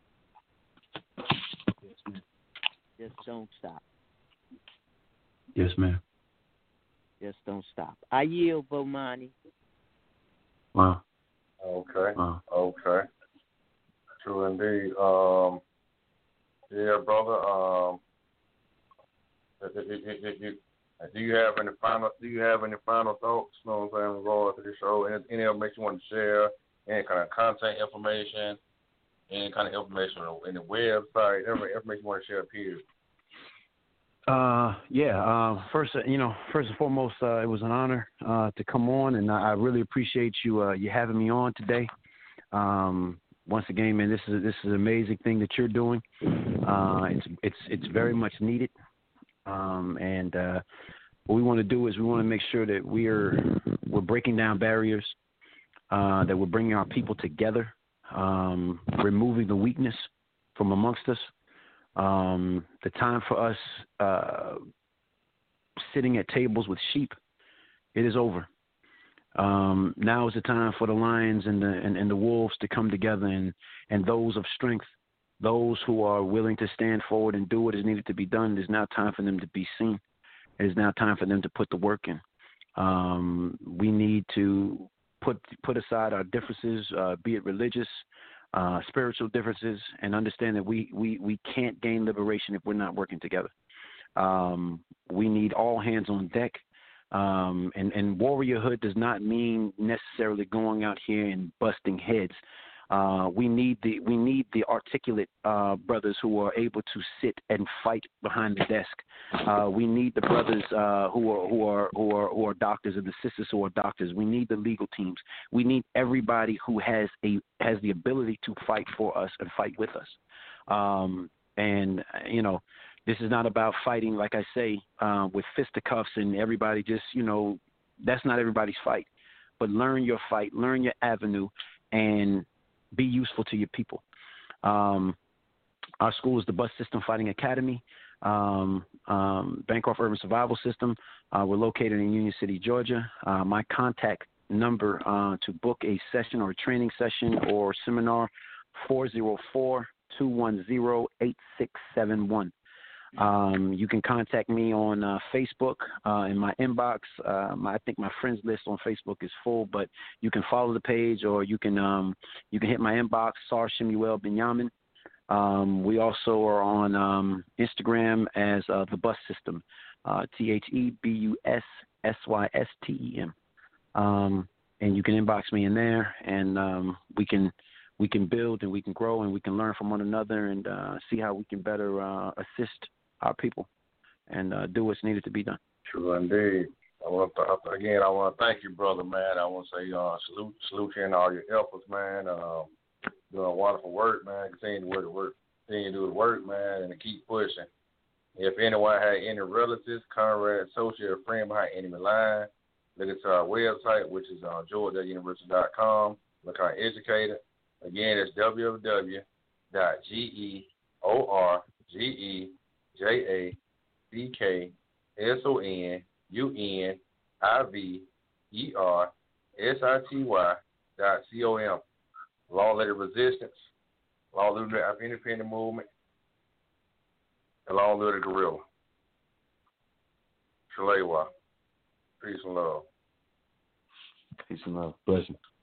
Yes, ma'am. Just don't stop. Yes, ma'am. Just don't stop. I yield, Bomani. Wow. Okay. Wow. Okay. True indeed. Yeah, brother. Do you have any final thoughts? You know what I'm saying, in regards to the show? Any information you want to share? Any kind of contact information? Any kind of information on the website? Every information you want to share, period. First and foremost, it was an honor to come on, and I really appreciate you having me on today. Once again, man, this is an amazing thing that you're doing. It's very much needed, and what we want to do is we want to make sure that we're breaking down barriers, that we're bringing our people together, removing the weakness from amongst us. The time for us sitting at tables with sheep, it is over. Now is the time for the lions and the wolves to come together, and those of strength, those who are willing to stand forward and do what is needed to be done. It is now time for them to be seen. It is now time for them to put the work in. We need to put aside our differences, be it religious, spiritual differences, and understand that we can't gain liberation if we're not working together. We need all hands on deck. And warriorhood does not mean necessarily going out here and busting heads. We need the articulate brothers who are able to sit and fight behind the desk. We need the brothers who are doctors and the sisters who are doctors. We need the legal teams. We need everybody who has the ability to fight for us and fight with us. This is not about fighting, like I say, with fisticuffs and everybody just, that's not everybody's fight. But learn your fight, learn your avenue, and be useful to your people. Our school is the Bus System Fighting Academy, Bancroft Urban Survival System. We're located in Union City, Georgia. My contact number to book a session or a training session or seminar, 404-210-8671. You can contact me on Facebook in my inbox. I think my friends list on Facebook is full, but you can follow the page, or you can hit my inbox, Sar Shemuel Benyamin. We also are on Instagram as the Bus System, TheBussystem, and you can inbox me in there, and we can build and we can grow and we can learn from one another and see how we can better assist our people and do what's needed to be done. True indeed. I want to thank you, brother, man. I want to say salute you in all your efforts, man. Doing wonderful work, man. Continue to do the work, man, and to keep pushing. If anyone had any relatives, comrade, associate, or friend behind enemy line, look at our website, which is GeorgiaUniversity.com. Look how educated. Again, it's www.GeorgiaUniversity.com. Law-led resistance, law-led independent movement, and law-led guerrilla. Shalewa. Peace and love. Peace and love. Blessings.